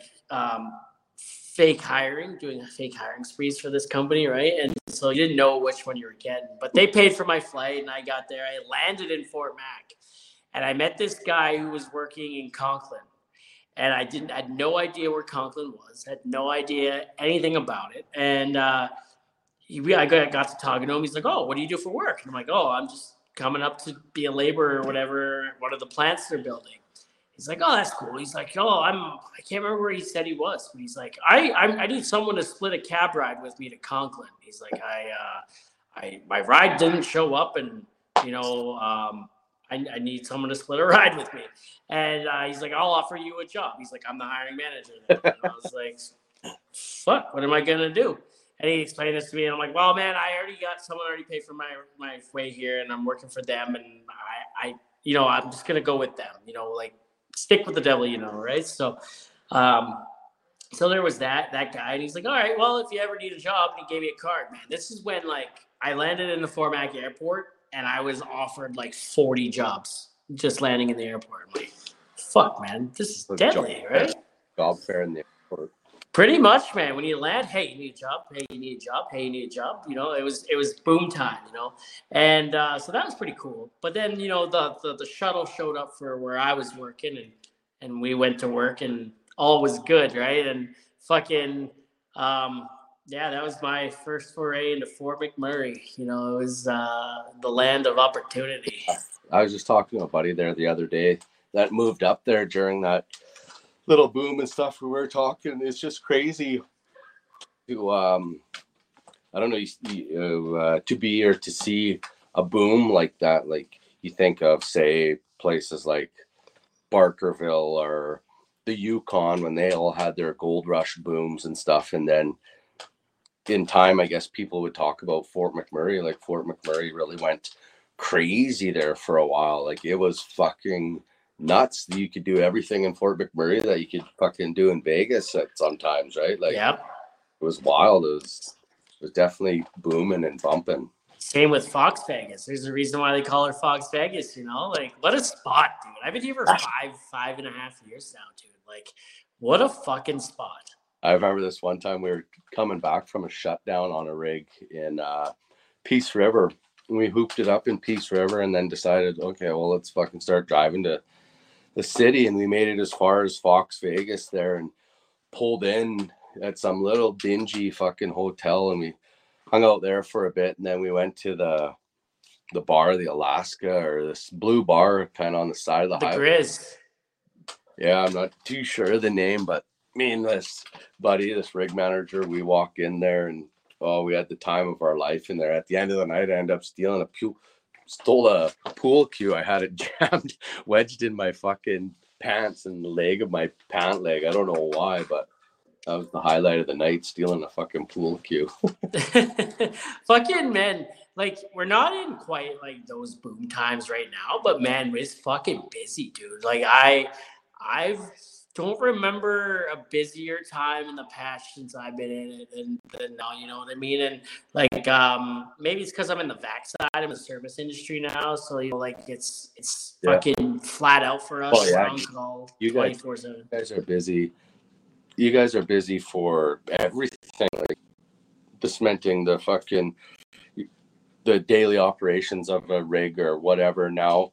doing fake hiring sprees for this company, right? And so you didn't know which one you were getting. But they paid for my flight, and I got there. I landed in Fort Mac, and I met this guy who was working in Conklin. And I had no idea where Conklin was. Had no idea anything about it. And I got to talking to him. He's like, "Oh, what do you do for work?" And I'm like, "Oh, I'm just coming up to be a laborer or whatever, one of the plants they're building." He's like, "Oh, that's cool." He's like, "Oh, I can't remember where he said he was, but he's like, I need someone to split a cab ride with me to Conklin." He's like, my ride didn't show up, and I need someone to split a ride with me." And he's like, "I'll offer you a job." He's like, "I'm the hiring manager there." And I was like, "Fuck, what am I gonna do?" And he explained this to me, and I'm like, "Well, man, someone already paid for my way here, and I'm working for them, and I'm just gonna go with them, like stick with the devil, right?" So, so there was that guy, and he's like, "All right, well, if you ever need a job," and he gave me a card, man. This is when like I landed in the Fort Mac airport, and I was offered like 40 jobs just landing in the airport. I'm like, "Fuck, man, this is deadly, right?" Job fair in the airport. Pretty much, man. When you land, hey, you need a job. Hey, you need a job. Hey, you need a job. It was boom time. And so that was pretty cool. But then the shuttle showed up for where I was working, and we went to work, and all was good, right? And fucking that was my first foray into Fort McMurray. It was the land of opportunity. I was just talking to a buddy there the other day that moved up there during that little boom and stuff we were talking. It's just crazy to I don't know, to be or to see a boom like that. Like you think of, say, places like Barkerville or the Yukon when they all had their gold rush booms and stuff, and then in time I guess people would talk about Fort McMurray. Like Fort McMurray really went crazy there for a while. Like it was fucking nuts. You could do everything in Fort McMurray that you could fucking do in Vegas at sometimes, right? Like, yep. It was wild. It was definitely booming and bumping. Same with Fox Vegas. There's a reason why they call her Fox Vegas, like what a spot, dude. I've been here for 5.5 years now, dude. Like, what a fucking spot. I remember this one time we were coming back from a shutdown on a rig in Peace River. We hooped it up in Peace River and then decided, okay, well, let's fucking start driving to the city. And we made it as far as Fox Vegas there and pulled in at some little dingy fucking hotel, and we hung out there for a bit. And then we went to the bar, the Alaska, or this blue bar kind of on the side of the highway. Grizz. Yeah, I'm not too sure of the name, but me and this buddy, this rig manager, we walk in there and we had the time of our life in there. At the end of the night, I ended up stole a pool cue. I had it jammed, wedged in my fucking pants and the leg of my pant leg. I don't know why, but that was the highlight of the night, stealing a fucking pool cue. Fucking man, like we're not in quite like those boom times right now, but man, it's fucking busy, dude. Like I don't remember a busier time in the past since I've been in it than now, you know what I mean? And like maybe it's because I'm in the vac side, I'm in the service industry now, so like it's fucking flat out for us. Oh, yeah. You 24/7. guys are busy. You guys are busy for everything, like the cementing, the the daily operations of a rig or whatever now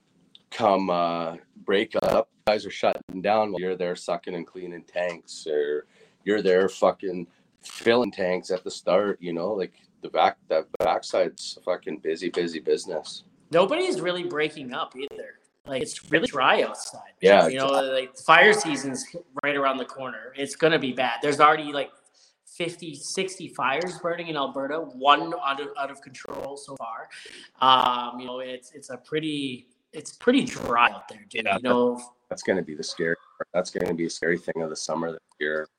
come break up, guys are shutting down while you're there sucking and cleaning tanks, or you're there fucking filling tanks at the start, you know, like that backside's fucking busy business. Nobody's really breaking up either. Like, it's really dry outside. Yeah, you know, like fire season's right around the corner. It's gonna be bad. There's already like 50, 60 fires burning in Alberta, one out of control so far. You know, it's pretty dry out there, dude. Yeah, you know, that's going to be the scary part. That's going to be a scary thing of the summer this year.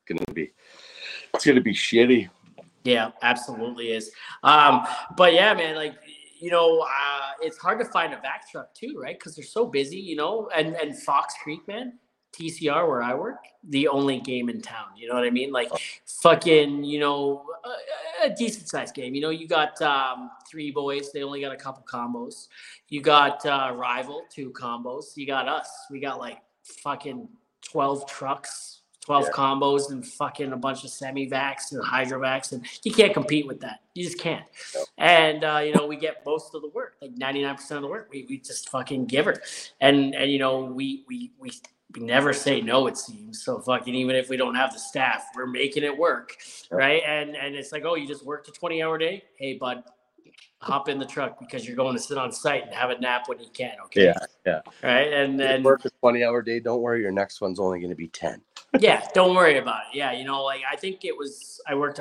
It's going to be shitty. Yeah, absolutely is. But yeah, man, like, you know, it's hard to find a vac truck too, right? Because they're so busy, you know, and Fox Creek, man, TCR where I work, the only game in town. You know what I mean? Like, fucking, you know, a decent sized game. You know, you got three boys. They only got a couple combos. You got Rival, 2 combos. You got us. We got like fucking 12 trucks, 12 combos, and fucking a bunch of semi-vacs and hydrovacs, and you can't compete with that. You just can't. No. And you know, we get most of the work, like 99% of the work. We just fucking give her, and you know, we never say no, it seems. So fucking, even if we don't have the staff, we're making it work, right? And it's like, oh, you just worked a 20-hour day? Hey, bud, hop in the truck because you're going to sit on site and have a nap when you can, okay? Yeah. Right? And work a 20-hour day, don't worry, your next one's only going to be 10. Yeah, don't worry about it. Yeah, you know, like, I think I worked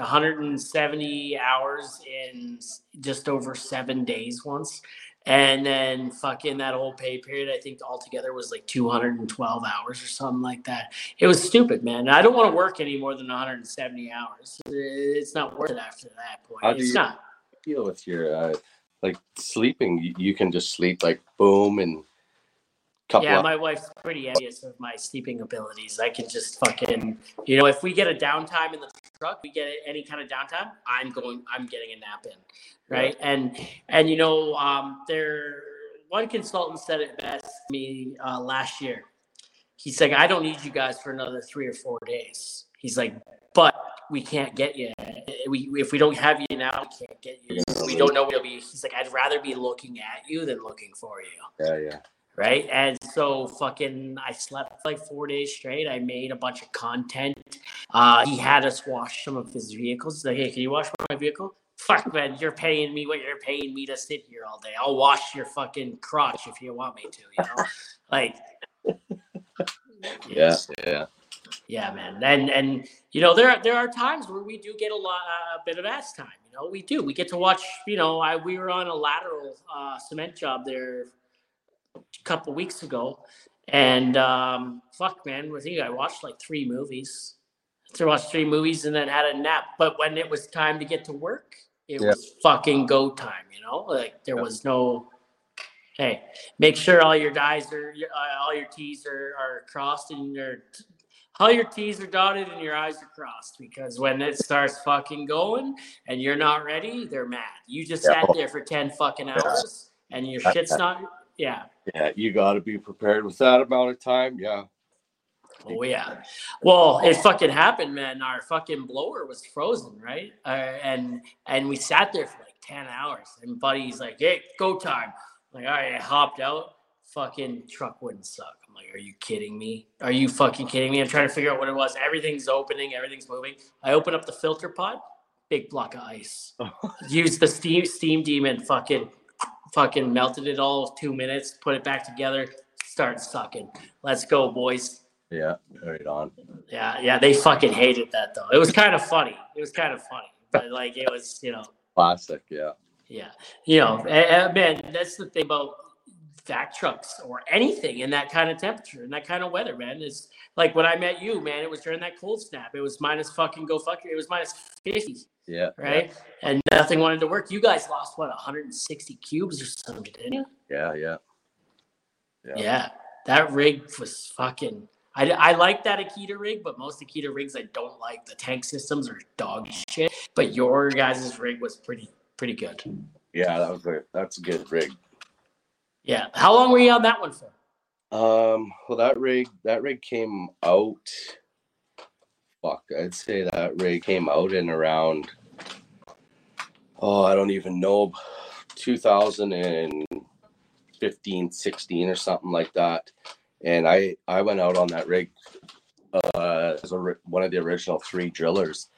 170 hours in just over 7 days once. And then fucking that whole pay period, I think altogether was like 212 hours or something like that. It was stupid, man. I don't want to work any more than 170 hours. It's not worth it after that point. It's not. Feel with your like sleeping? You can just sleep like boom and my wife's pretty envious of my sleeping abilities. I can just fucking, you know, if we get a downtime in the truck, we get any kind of downtime, I'm getting a nap in, right? Yeah. And you know, one consultant said it best to me last year. He's like, I don't need you guys for another 3 or 4 days. He's like, but we can't get you. If we don't have you now, we can't get you. We don't know what it'll be. He's like, I'd rather be looking at you than looking for you. Yeah. Right. And so fucking, I slept like 4 days straight. I made a bunch of content. He had us wash some of his vehicles. He's like, hey, can you wash my vehicle? Fuck, man, you're paying me what you're paying me to sit here all day. I'll wash your fucking crotch if you want me to, you know? Like, yeah, man. And you know, there are times where we do get a bit of ass time. You know, we do. We get to watch, you know, we were on a lateral cement job there a couple weeks ago, and fuck, man, I think I watched like 3 movies. I watched 3 movies and then had a nap. But when it was time to get to work, it was fucking go time. You know, like there was no. Hey, make sure all your all your T's are crossed and all your T's are dotted and your I's are crossed, because when it starts fucking going and you're not ready, they're mad. You just sat there for 10 fucking hours and your shit's not. Yeah. Yeah, you got to be prepared with that amount of time. Yeah. Oh, yeah. Well, it fucking happened, man. Our fucking blower was frozen, right? And we sat there for like 10 hours. And Buddy's like, hey, go time. I'm like, all right, I hopped out. Fucking truck wouldn't suck. I'm like, are you kidding me? Are you fucking kidding me? I'm trying to figure out what it was. Everything's opening. Everything's moving. I open up the filter pod. Big block of ice. Use the steam demon. Fucking melted it all 2 minutes. Put it back together. Start sucking. Let's go, boys. Yeah, right on. Yeah. They fucking hated that though. It was kind of funny. But like, it was, you know. Classic. Yeah. Yeah. You know, man, that's the thing about vac trucks or anything in that kind of temperature, in that kind of weather, man. It's like when I met you, man, it was during that cold snap. It was minus fucking go fuck you. It was minus 50. Yeah. Right. Yeah. And nothing wanted to work. You guys lost 160 cubes or something, didn't you? Yeah. That rig was fucking. I like that Akita rig, but most Akita rigs I don't like. The tank systems are dog shit. But your guys' rig was pretty good. Yeah, that's a good rig. Yeah. How long were you on that one for? Well, that rig came out. I'd say that rig came out in around. Oh, I don't even know. 2015, 16 or something like that. And I went out on that rig as one of the original 3 drillers.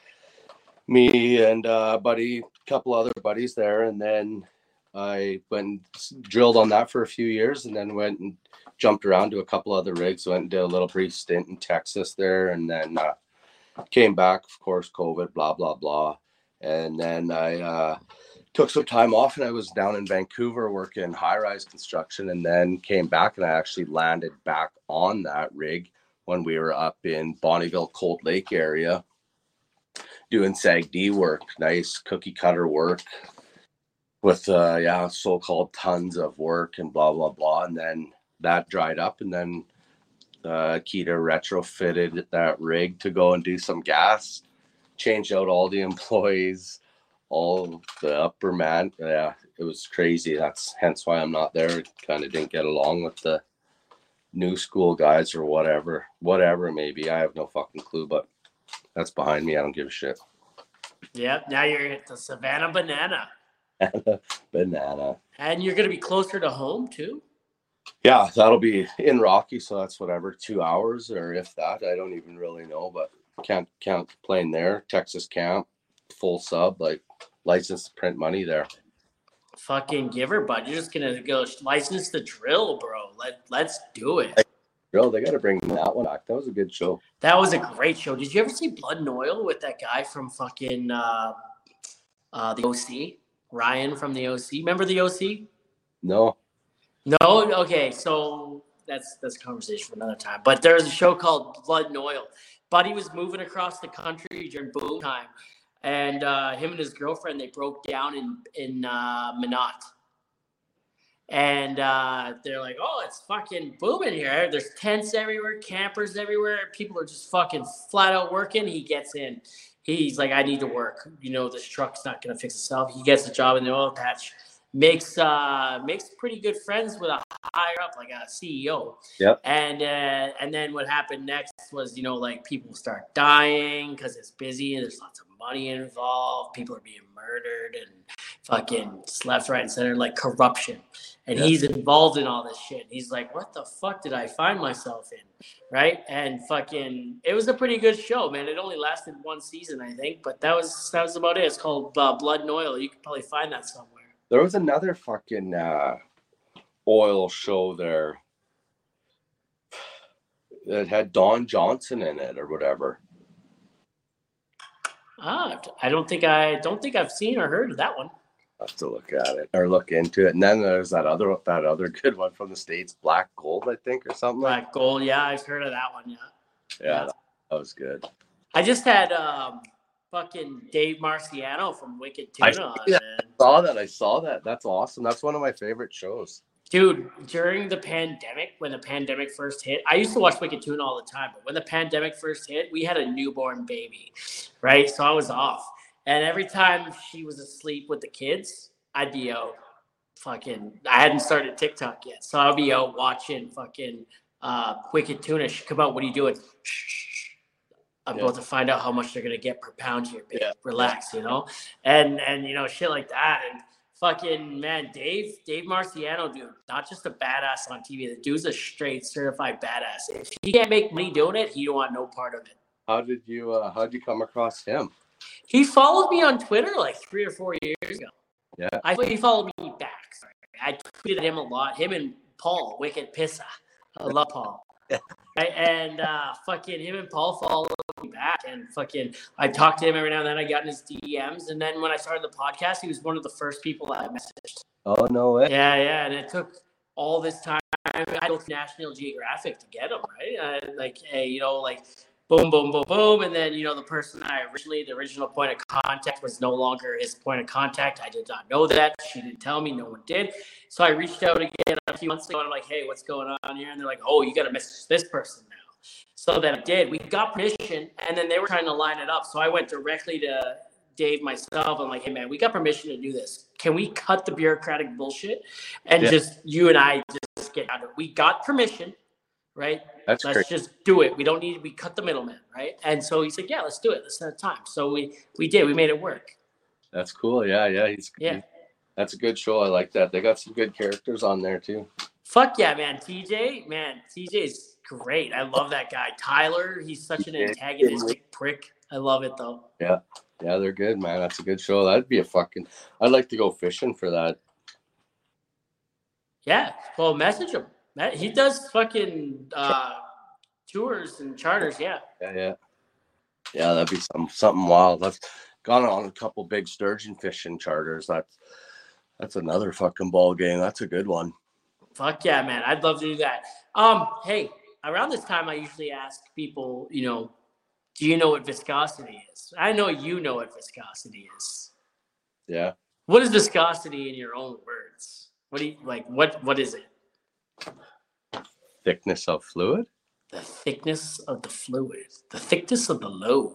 Me and a couple other buddies there. And then I went and drilled on that for a few years, and then went and jumped around to a couple other rigs. Went and did a little brief stint in Texas there, and then came back. Of course, COVID, blah, blah, blah. And then I took some time off, and I was down in Vancouver working high-rise construction, and then came back, and I actually landed back on that rig when we were up in Bonnyville, Cold Lake area doing SAG-D work, nice cookie cutter work with, so-called tons of work and blah, blah, blah. And then that dried up, and then Keita retrofitted that rig to go and do some gas, changed out all the employees, all the upper man. Yeah, it was crazy. That's hence why I'm not there. Kind of didn't get along with the new school guys or whatever maybe. I have no fucking clue, but that's behind me. I don't give a shit. Yeah, now you're at the Savannah Banana. Banana. And you're going to be closer to home too? Yeah, that'll be in Rocky, so that's whatever, 2 hours or if that. I don't even really know, but can't complain there. Texas camp, full sub, like license to print money there. Fucking giver, bud. You're just going to go license the drill, bro. Let's do it. Bro, they got to bring that one back. That was a good show. That was a great show. Did you ever see Blood and Oil with that guy from fucking the OC? Ryan from the OC. Remember the OC? No. No? Okay, so that's a conversation for another time. But there's a show called Blood and Oil. Buddy was moving across the country during boom time. And him and his girlfriend, they broke down in Minot. And they're like, oh, it's fucking booming here. There's tents everywhere, campers everywhere. People are just fucking flat out working. He gets in. He's like, I need to work. You know, this truck's not going to fix itself. He gets a job in the oil patch. Makes pretty good friends with a higher up, like a CEO. Yep. And then what happened next was, you know, like people start dying because it's busy and there's lots of money involved. People are being murdered and fucking left, right, and center, like corruption. And he's involved in all this shit. He's like, what the fuck did I find myself in? Right? And fucking, it was a pretty good show, man. It only lasted 1 season, I think, but that was about it. It's called Blood and Oil. You could probably find that somewhere. There was another fucking oil show there that had Don Johnson in it or whatever. I don't think I've seen or heard of that one. I have to look at it or look into it. And then there's that other good one from the States, Black Gold, I think, or something. Black Gold, yeah, I've heard of that one, yeah. That was good. I just had fucking Dave Marciano from Wicked Tuna on. I saw that. That's awesome. That's one of my favorite shows. Dude, during the pandemic, when the pandemic first hit, I used to watch Wicked Tuna all the time, but when the pandemic first hit, we had a newborn baby, right? So I was off. And every time she was asleep with the kids, I'd be out fucking, I hadn't started TikTok yet. So I'd be out watching fucking Wicked Tuna. She'd come out, what are you doing? I'm about to find out how much they're going to get per pound here, babe. Yeah. Relax, you know? And you know, shit like that. And fucking, man, Dave Marciano, dude, not just a badass on TV. The dude's a straight certified badass. If he can't make money doing it, he don't want no part of it. How'd you come across him? He followed me on Twitter like 3 or 4 years ago. Yeah. I thought he followed me back. Sorry. I tweeted him a lot. Him and Paul, Wicked Pissa. I love Paul. Right? And fucking him and Paul followed me back. And fucking I talked to him every now and then. I got in his DMs. And then when I started the podcast, he was one of the first people I messaged. Oh, no way. Yeah. And it took all this time. I go to National Geographic to get him, right? Like, hey, you know, like, boom, boom, boom, boom. And then, you know, the original point of contact was no longer his point of contact. I did not know that. She didn't tell me. No one did. So I reached out again a few months ago and I'm like, hey, what's going on here? And they're like, oh, you got to message this person now. So then I did. We got permission and then they were trying to line it up. So I went directly to Dave myself. I'm like, hey, man, we got permission to do this. Can we cut the bureaucratic bullshit and just you and I just get out of it? We got permission. Right? Let's just do it. We cut the middleman, right? And so he said, yeah, let's do it. Let's set a time. So we did. We made it work. That's cool. Yeah. That's a good show. I like that. They got some good characters on there too. Fuck yeah, man. TJ is great. I love that guy. Tyler, he's such an antagonistic prick. I love it though. Yeah. Yeah, they're good, man. That's a good show. That'd be I'd like to go fishing for that. Yeah. Well, message him. He does fucking tours and charters. Yeah. Yeah, that'd be something wild. I've gone on a couple big sturgeon fishing charters. That's another fucking ball game. That's a good one. Fuck yeah, man. I'd love to do that. Hey, around this time I usually ask people, do you know what viscosity is? I know you know what viscosity is. Yeah. What is viscosity in your own words? What do you like? What is it? Thickness of fluid? The thickness of the fluid. The thickness of the load.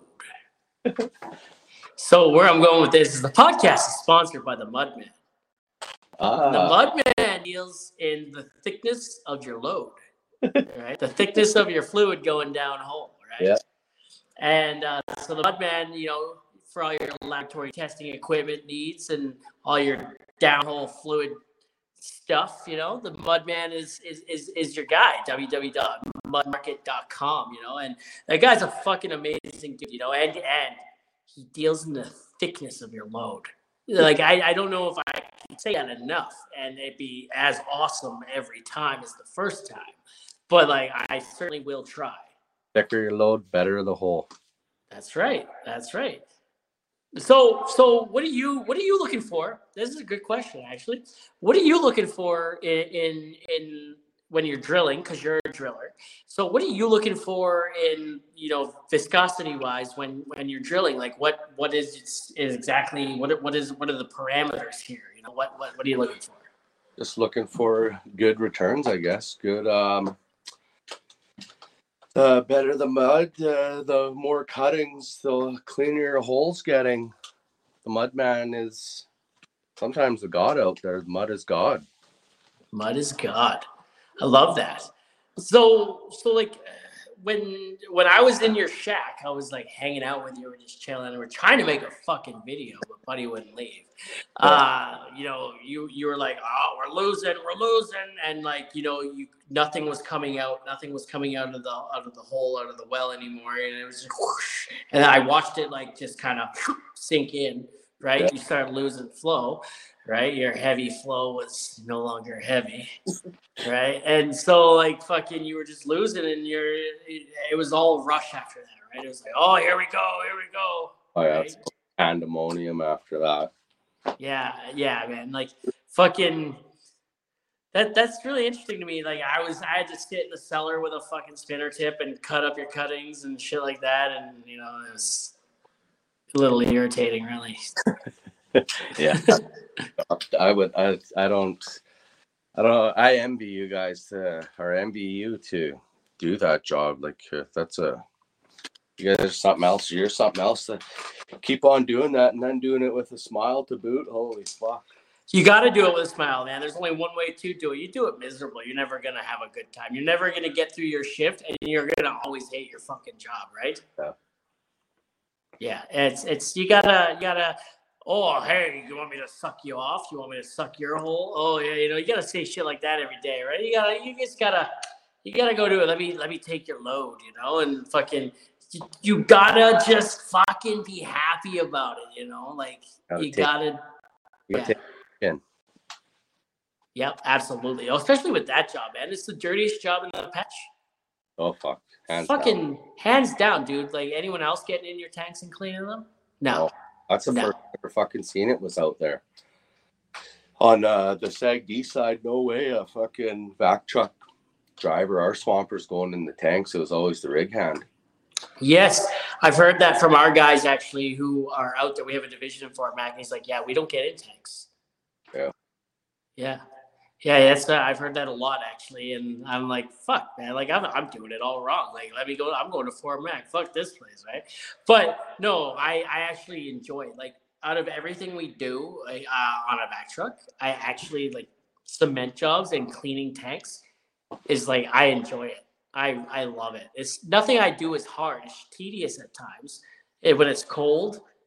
So where I'm going with this is the podcast is sponsored by the Mudman. The Mudman deals in the thickness of your load, right? The thickness of your fluid going down hole, right? Yeah. And so the Mudman, for all your laboratory testing equipment needs and all your downhole fluid stuff, the Mudman is your guy. www.mudmarket.com, and that guy's a fucking amazing dude, and he deals in the thickness of your load. Like I don't know if I can say that enough and it'd be as awesome every time as the first time, but like I certainly will try. Thicker your load, better the hole. That's right. So what are you looking for? This is a good question, actually. What are you looking for in when you're drilling? Because you're a driller. So what are you looking for in viscosity wise when you're drilling? Like what is exactly what are the parameters here? What are you looking for? Just looking for good returns, I guess. Good. The better the mud, the more cuttings, the cleaner your hole's getting. The Mudman is sometimes the god out there. Mud is God. Mud is God. I love that. So like when I was in your shack, I was like hanging out with you, we're just chilling, and we're trying to make a fucking video, but Buddy wouldn't leave. You were like, oh, we're losing, and like nothing was coming out of the hole, out of the well anymore, and it was just whoosh, and I watched it like just kind of sink in, right? Yeah. You started losing flow, right? Your heavy flow was no longer heavy, right? And so like fucking you were just losing, and it was all rush after that, right? It was like, oh, here we go. Oh yeah, right? It's pandemonium after that. Yeah, man. Like fucking that's really interesting to me. Like I had to sit in the cellar with a fucking spinner tip and cut up your cuttings and shit like that, and it was a little irritating, really. Yeah. I envy you guys or envy you to do that job. Like you guys are something else. You're something else to keep on doing that and then doing it with a smile to boot. Holy fuck. You got to do it with a smile, man. There's only one way to do it. You do it miserable, you're never going to have a good time. You're never going to get through your shift, and you're going to always hate your fucking job, right? Yeah. It's you gotta, oh, hey, you want me to suck you off? You want me to suck your hole? Oh yeah, you gotta say shit like that every day, right? You gotta go do it. Let me take your load, and fucking you gotta just fucking be happy about it, like you gotta take it in. Yep, absolutely. Especially with that job, man. It's the dirtiest job in the patch. Oh fuck. Hands down, dude. Like anyone else getting in your tanks and cleaning them? No. That's the first I've ever fucking seen it was out there. On the SAGD side, no way a fucking vac truck driver, our swampers going in the tanks. It was always the rig hand. Yes, I've heard that from our guys actually who are out there. We have a division in Fort Mac, and he's like, yeah, we don't get in tanks. Yeah. That's I've heard that a lot actually, and I'm like, fuck, man, like I'm doing it all wrong. Like, let me go. I'm going to Fort Mac. Fuck this place, right? But no, I actually enjoy it. Like, out of everything we do on a vac truck, I actually like cement jobs and cleaning tanks is like I enjoy it. I love it. It's nothing I do is hard. It's tedious at times when it's cold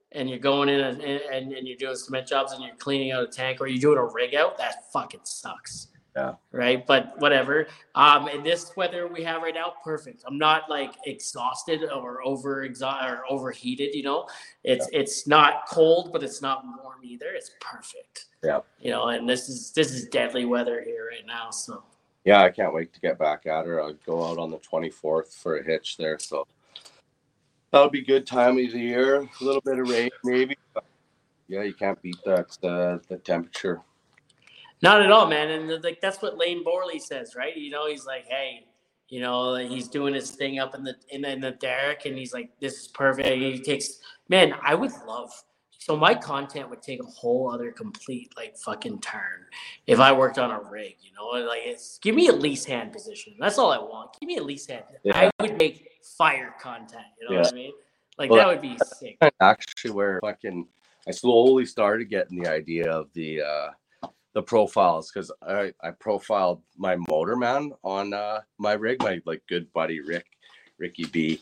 and you're going in and you're doing cement jobs and you're cleaning out a tank or you're doing a rig out, that fucking sucks. Yeah. Right. But whatever. In this weather we have right now, perfect. I'm not like exhausted or overheated, you know. It's not cold, but it's not warm either. It's perfect. Yeah. You know, and this is deadly weather here right now. So yeah, I can't wait to get back at her. I'll go out on the 24th for a hitch there. So that'll be good time of the year. A little bit of rain maybe. But yeah, you can't beat that the temperature. Not at all, man. And like that's what Lane Borley says, right? You know, he's like, hey, you know, he's doing his thing up in the derrick, and he's like, this is perfect. And he takes, man, I would love. So my content would take a whole other complete like fucking turn if I worked on a rig, you know, like give me a lease hand position. That's all I want. Give me a lease hand. Yeah. I would make fire content. You know what I mean? Like that would be sick. Actually, where fucking I slowly started getting the idea of the profiles, because I profiled my motorman on my rig, my like good buddy Ricky B.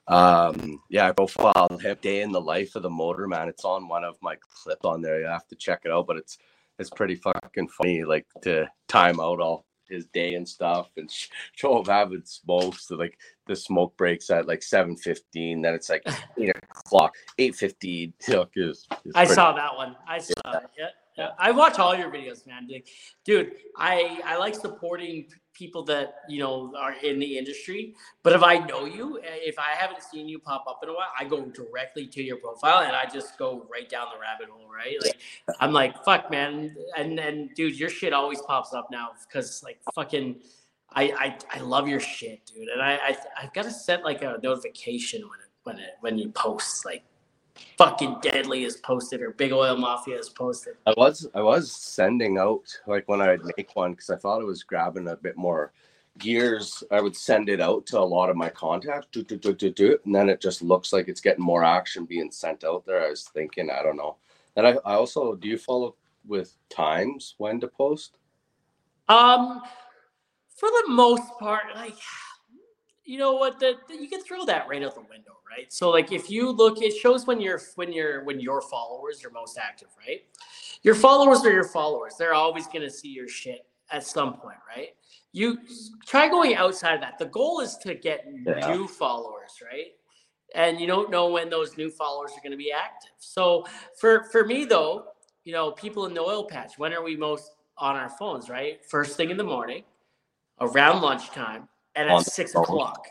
I profiled him, day in the life of the motorman. It's on one of my clips on there. You have to check it out, but it's pretty fucking funny, like to time out all his day and stuff and show him having smokes. So like the smoke breaks at like 7:15, then it's like 8 o'clock, 8:15. I saw that one. I saw it. Yeah. I watch all your videos, man. Dude, I like supporting people that, you know, are in the industry. But if I know you, if I haven't seen you pop up in a while, I go directly to your profile and I just go right down the rabbit hole, right? Like, I'm like, fuck, man. And dude, your shit always pops up now because, like, fucking, I love your shit, dude. And I've got to set, like, a notification when you post, like, fucking Deadly is posted or Big Oil Mafia is posted. I was sending out, like when I'd make one, because I thought it was grabbing a bit more gears. I would send it out to a lot of my contacts, and then it just looks like it's getting more action being sent out there. I was thinking, I don't know. And I also, do you follow with times when to post? For the most part, like, you know what, you can throw that right out the window, right? So like if you look, it shows when your followers are most active, right? Your followers are your followers. They're always going to see your shit at some point, right? You try going outside of that. The goal is to get new followers, right? And you don't know when those new followers are going to be active. So for me though, you know, people in the oil patch, when are we most on our phones, right? First thing in the morning, around lunchtime, and at 6 o'clock,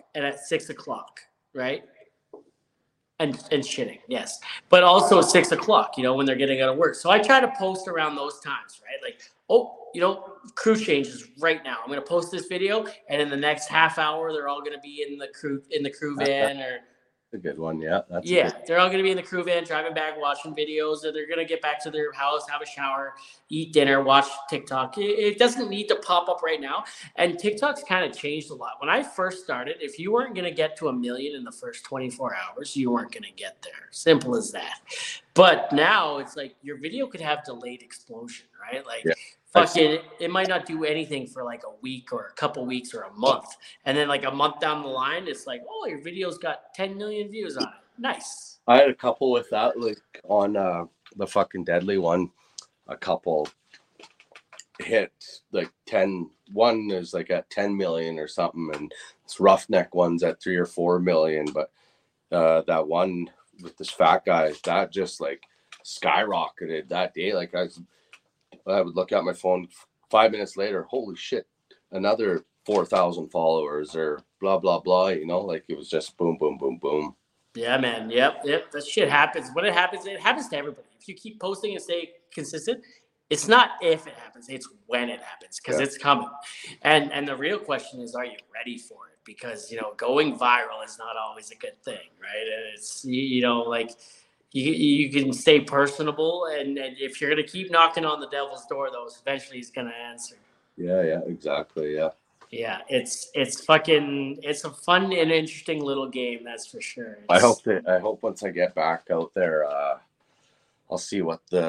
right? And shitting, yes. But also 6 o'clock, you know, when they're getting out of work. So I try to post around those times, right? Like, oh, you know, crew changes right now. I'm going to post this video, and in the next half hour, they're all going to be in the crew van or. A good one, yeah. They're all going to be in the crew van, driving back, watching videos, or they're going to get back to their house, have a shower, eat dinner, watch TikTok. It doesn't need to pop up right now. And TikTok's kind of changed a lot. When I first started, if you weren't going to get to 1 million in the first 24 hours, you weren't going to get there. Simple as that. But now it's like your video could have delayed explosion, right? Like, fucking, it might not do anything for like a week or a couple weeks or a month. And then like a month down the line, it's like, oh, your video's got 10 million views on it. Nice. I had a couple with that, like on the fucking Deadly one, a couple hit like 10. One is like at 10 million or something, and this Roughneck one's at 3 or 4 million. But that one with this fat guy, that just like skyrocketed that day. Like I would look at my phone 5 minutes later, holy shit, another 4,000 followers or blah, blah, blah, you know, like it was just boom, boom, boom, boom. Yeah, man. Yep. That shit happens. When it happens to everybody. If you keep posting and stay consistent, it's not if it happens, it's when it happens, because it's coming. And the real question is, are you ready for it? Because, you know, going viral is not always a good thing, right? And it's, you know, like, you can stay personable, and if you're going to keep knocking on the devil's door, though, eventually he's going to answer. Yeah, exactly, Yeah, it's a fun and interesting little game, that's for sure. I hope once I get back out there, I'll see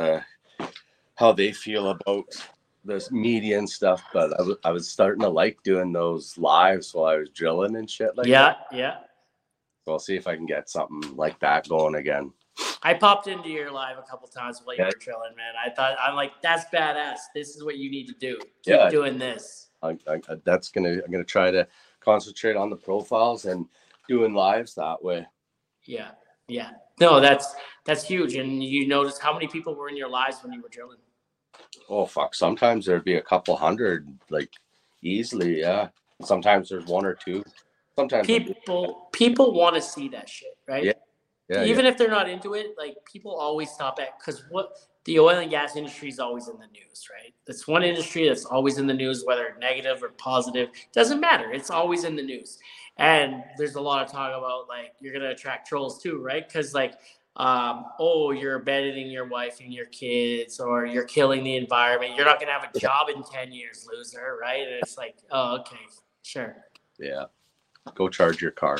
how they feel about this media and stuff. But I was starting to like doing those lives while I was drilling and shit like that. Yeah. So I'll see if I can get something like that going again. I popped into your live a couple times while you were drilling, man. I'm like, that's badass. This is what you need to do. Keep doing this. I'm gonna try to concentrate on the profiles and doing lives that way. Yeah. No, that's huge. And you notice how many people were in your lives when you were drilling? Oh fuck! Sometimes there'd be a couple hundred, like easily. Yeah. Sometimes there's one or two. Sometimes people want to see that shit, right? Yeah. Even if they're not into it, like people always stop at, because what the oil and gas industry is always in the news, right? It's one industry that's always in the news, whether negative or positive, doesn't matter. It's always in the news. And there's a lot of talk about, like, you're going to attract trolls too, right? Because, like, you're abandoning your wife and your kids, or you're killing the environment. You're not going to have a job in 10 years, loser, right? And it's like, oh, okay, sure. Yeah. Go charge your car.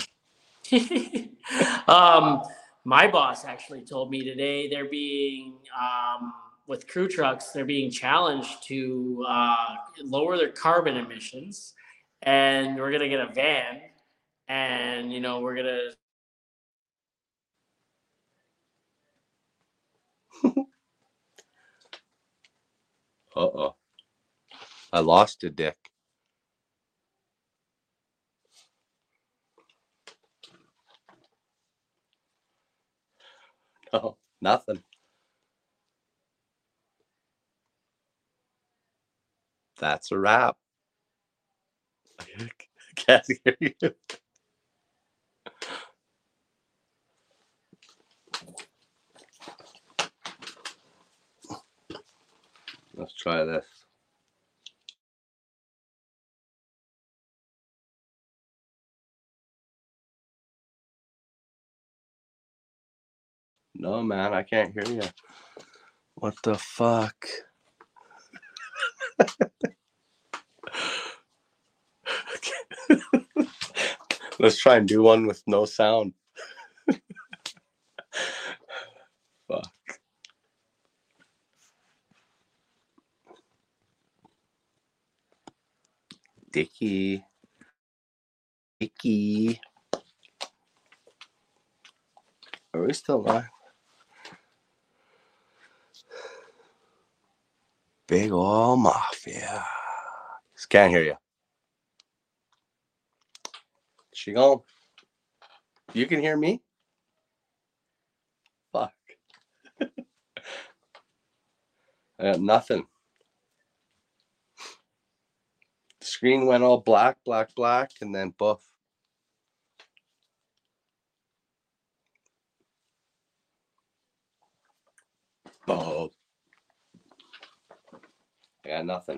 My boss actually told me today they're being, with crew trucks, they're being challenged to lower their carbon emissions, and we're going to get a van, and, we're going to. Uh-oh. I lost a dick. No, nothing. That's a wrap. I can't hear you. Let's try this. No, man, I can't hear you. What the fuck? Let's try and do one with no sound. Fuck. Dickie. Are we still live? Big ol' mafia. Just can't hear you. She gone? You can hear me? Fuck. I got nothing. The screen went all black, and then buff. Oh. I got nothing.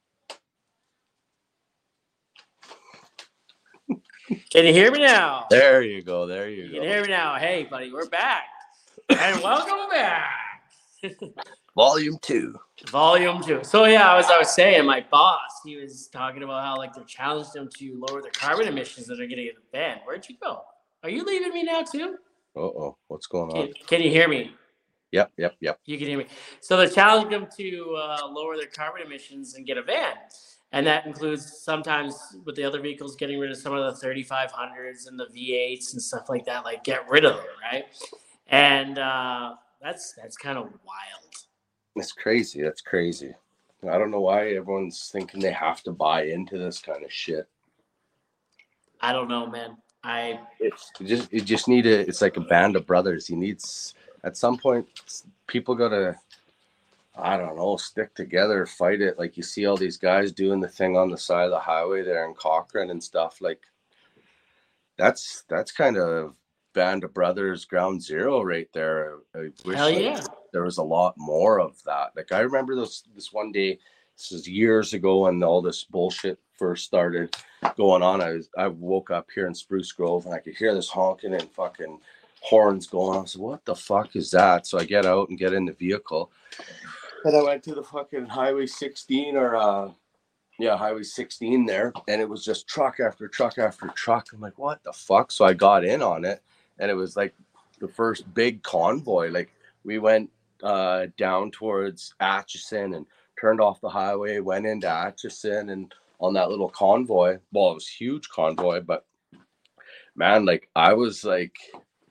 Can you hear me now? There you go. You can hear me now. Hey, buddy, we're back. And welcome back. Volume 2. So yeah, as I was saying, my boss, he was talking about how, like, they're challenged them to lower their carbon emissions that are getting in the van. Where'd you go? Are you leaving me now too? Uh-oh. What's going on? Can you hear me? Yep. You can hear me. So they're challenging them to lower their carbon emissions and get a van. And that includes sometimes with the other vehicles getting rid of some of the 3500s and the V8s and stuff like that. Like, get rid of them, right? And that's kind of wild. That's crazy. I don't know why everyone's thinking they have to buy into this kind of shit. I don't know, man. You just need it's like a band of brothers. You need, at some point, people gotta, I don't know, stick together, fight it. Like, you see all these guys doing the thing on the side of the highway there in Cochrane and stuff. Like, that's kind of band of brothers ground zero right there. I wish there was a lot more of that. Like, I remember this one day, this is years ago when all this bullshit first started going on. I woke up here in Spruce Grove and I could hear this honking and fucking horns going on. I said, what the fuck is that? So I get out and get in the vehicle, and I went to the fucking Highway 16 Highway 16 there, and it was just truck after truck after truck. I'm like, what the fuck? So I got in on it, and it was like the first big convoy. Like, we went down towards Atchison and turned off the highway, went into Atchison, and on that little convoy. Well, it was a huge convoy, but man, like, I was like,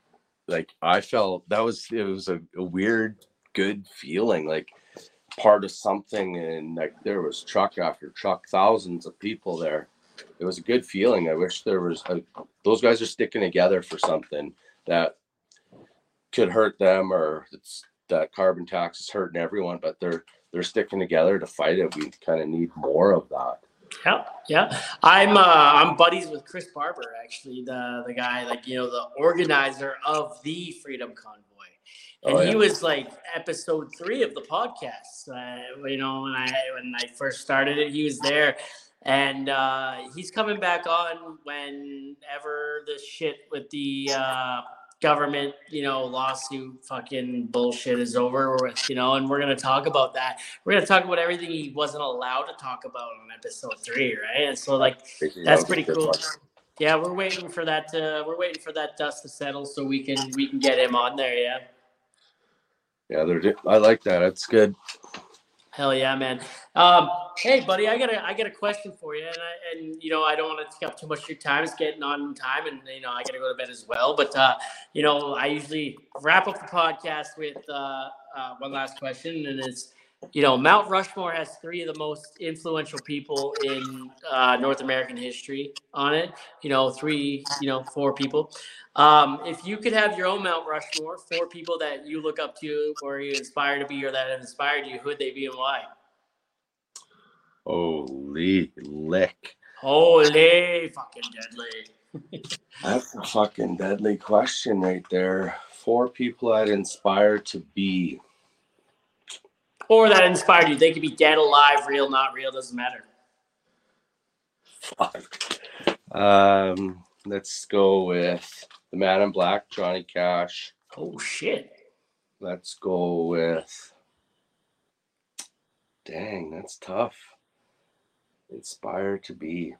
like I felt it was a weird, good feeling, like part of something, and like there was truck after truck, thousands of people there. It was a good feeling. I wish there was those guys are sticking together for something that could hurt them, or it's that carbon tax is hurting everyone, but they're sticking together to fight it. We kind of need more of that. Yeah. I'm buddies with Chris Barber, actually, the guy, like, you know, the organizer of the Freedom Convoy. And he was like episode 3 of the podcast. You know, when I first started it, he was there. And he's coming back on whenever the shit with the government, you know, lawsuit fucking bullshit is over with, you know, and we're going to talk about that. We're going to talk about everything he wasn't allowed to talk about on episode 3, right? And so, like, that's pretty cool. Yeah, we're waiting for that dust to settle so we can get him on there, yeah. Yeah, I like that. That's good. Hell yeah, man. Hey, buddy, I got a question for you, and you know, I don't want to take up too much of your time. It's getting on time, and you know, I got to go to bed as well. But you know, I usually wrap up the podcast with one last question, and it's, you know, Mount Rushmore has 3 of the most influential people in North American history on it. You know, 4 people. If you could have your own Mount Rushmore, 4 people that you look up to or you aspire to be or that have inspired you, who would they be and why? Holy lick. Holy fucking deadly. That's a fucking deadly question right there. 4 people I'd inspire to be. Or that inspired you. They could be dead, alive, real, not real, doesn't matter. Fuck. Let's go with the Man in Black, Johnny Cash. Oh, shit. Let's go with... Dang, that's tough. Inspire to be.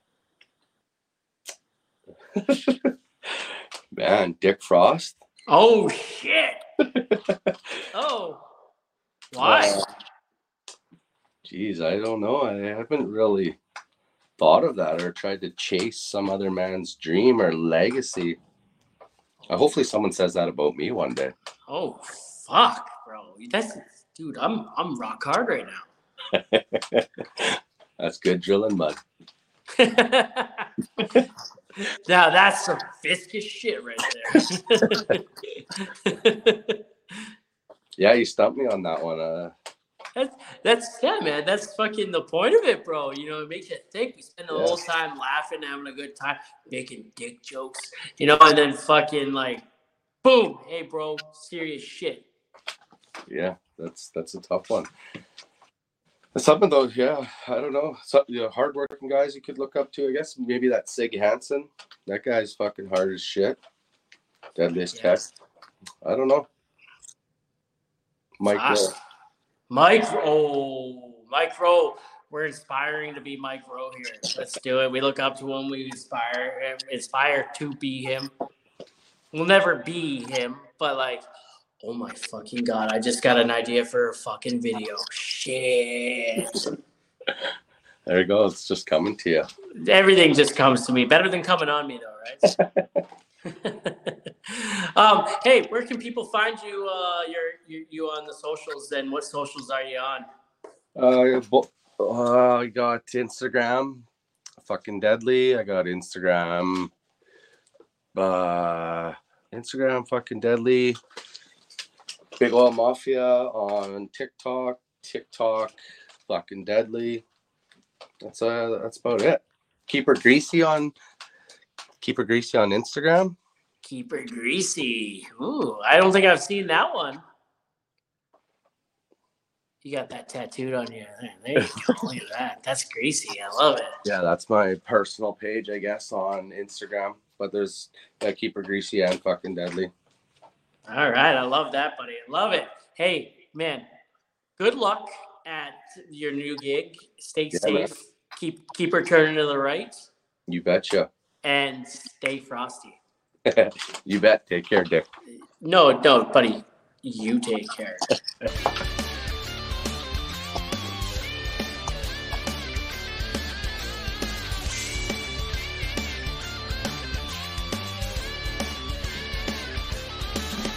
Man, Dick Frost. Oh, shit. Oh. Why? Geez, I don't know. I haven't really thought of that or tried to chase some other man's dream or legacy. Hopefully someone says that about me one day. Oh, fuck, bro. Dude, I'm rock hard right now. That's good drilling mud. Now that's some viscous shit right there. Yeah, you stumped me on that one. That's man. That's fucking the point of it, bro. You know, it makes you think. We spend the whole time laughing, having a good time, making dick jokes, you know, and then fucking like, boom, hey, bro, serious shit. Yeah, that's a tough one. Something though, yeah, I don't know. So, you know, hardworking guys you could look up to, I guess maybe that Sig Hansen. That guy's fucking hard as shit. Deadliest test. I don't know. Mike Rowe. We're inspiring to be Mike Rowe here. Let's do it. We look up to him. We inspire to be him. We'll never be him, but like, oh my fucking God, I just got an idea for a fucking video. Shit. There you go. It's just coming to you. Everything just comes to me. Better than coming on me, though, right? Hey, where can people find you? You on the socials? Then what socials are you on? I got Instagram, fucking deadly. I got Instagram, fucking deadly. Big Oil Mafia on TikTok, fucking deadly. That's about it. Keep her greasy on Instagram. Keep her greasy. Ooh, I don't think I've seen that one. You got that tattooed on you. There you go. Look at that. That's greasy. I love it. Yeah, that's my personal page, I guess, on Instagram. But there's Keep her greasy and fucking deadly. All right. I love that, buddy. I love it. Hey, man, good luck at your new gig. Stay safe. Man. Keep her turning to the right. You betcha. And stay frosty. You bet. Take care, Dick. No, buddy. You take care.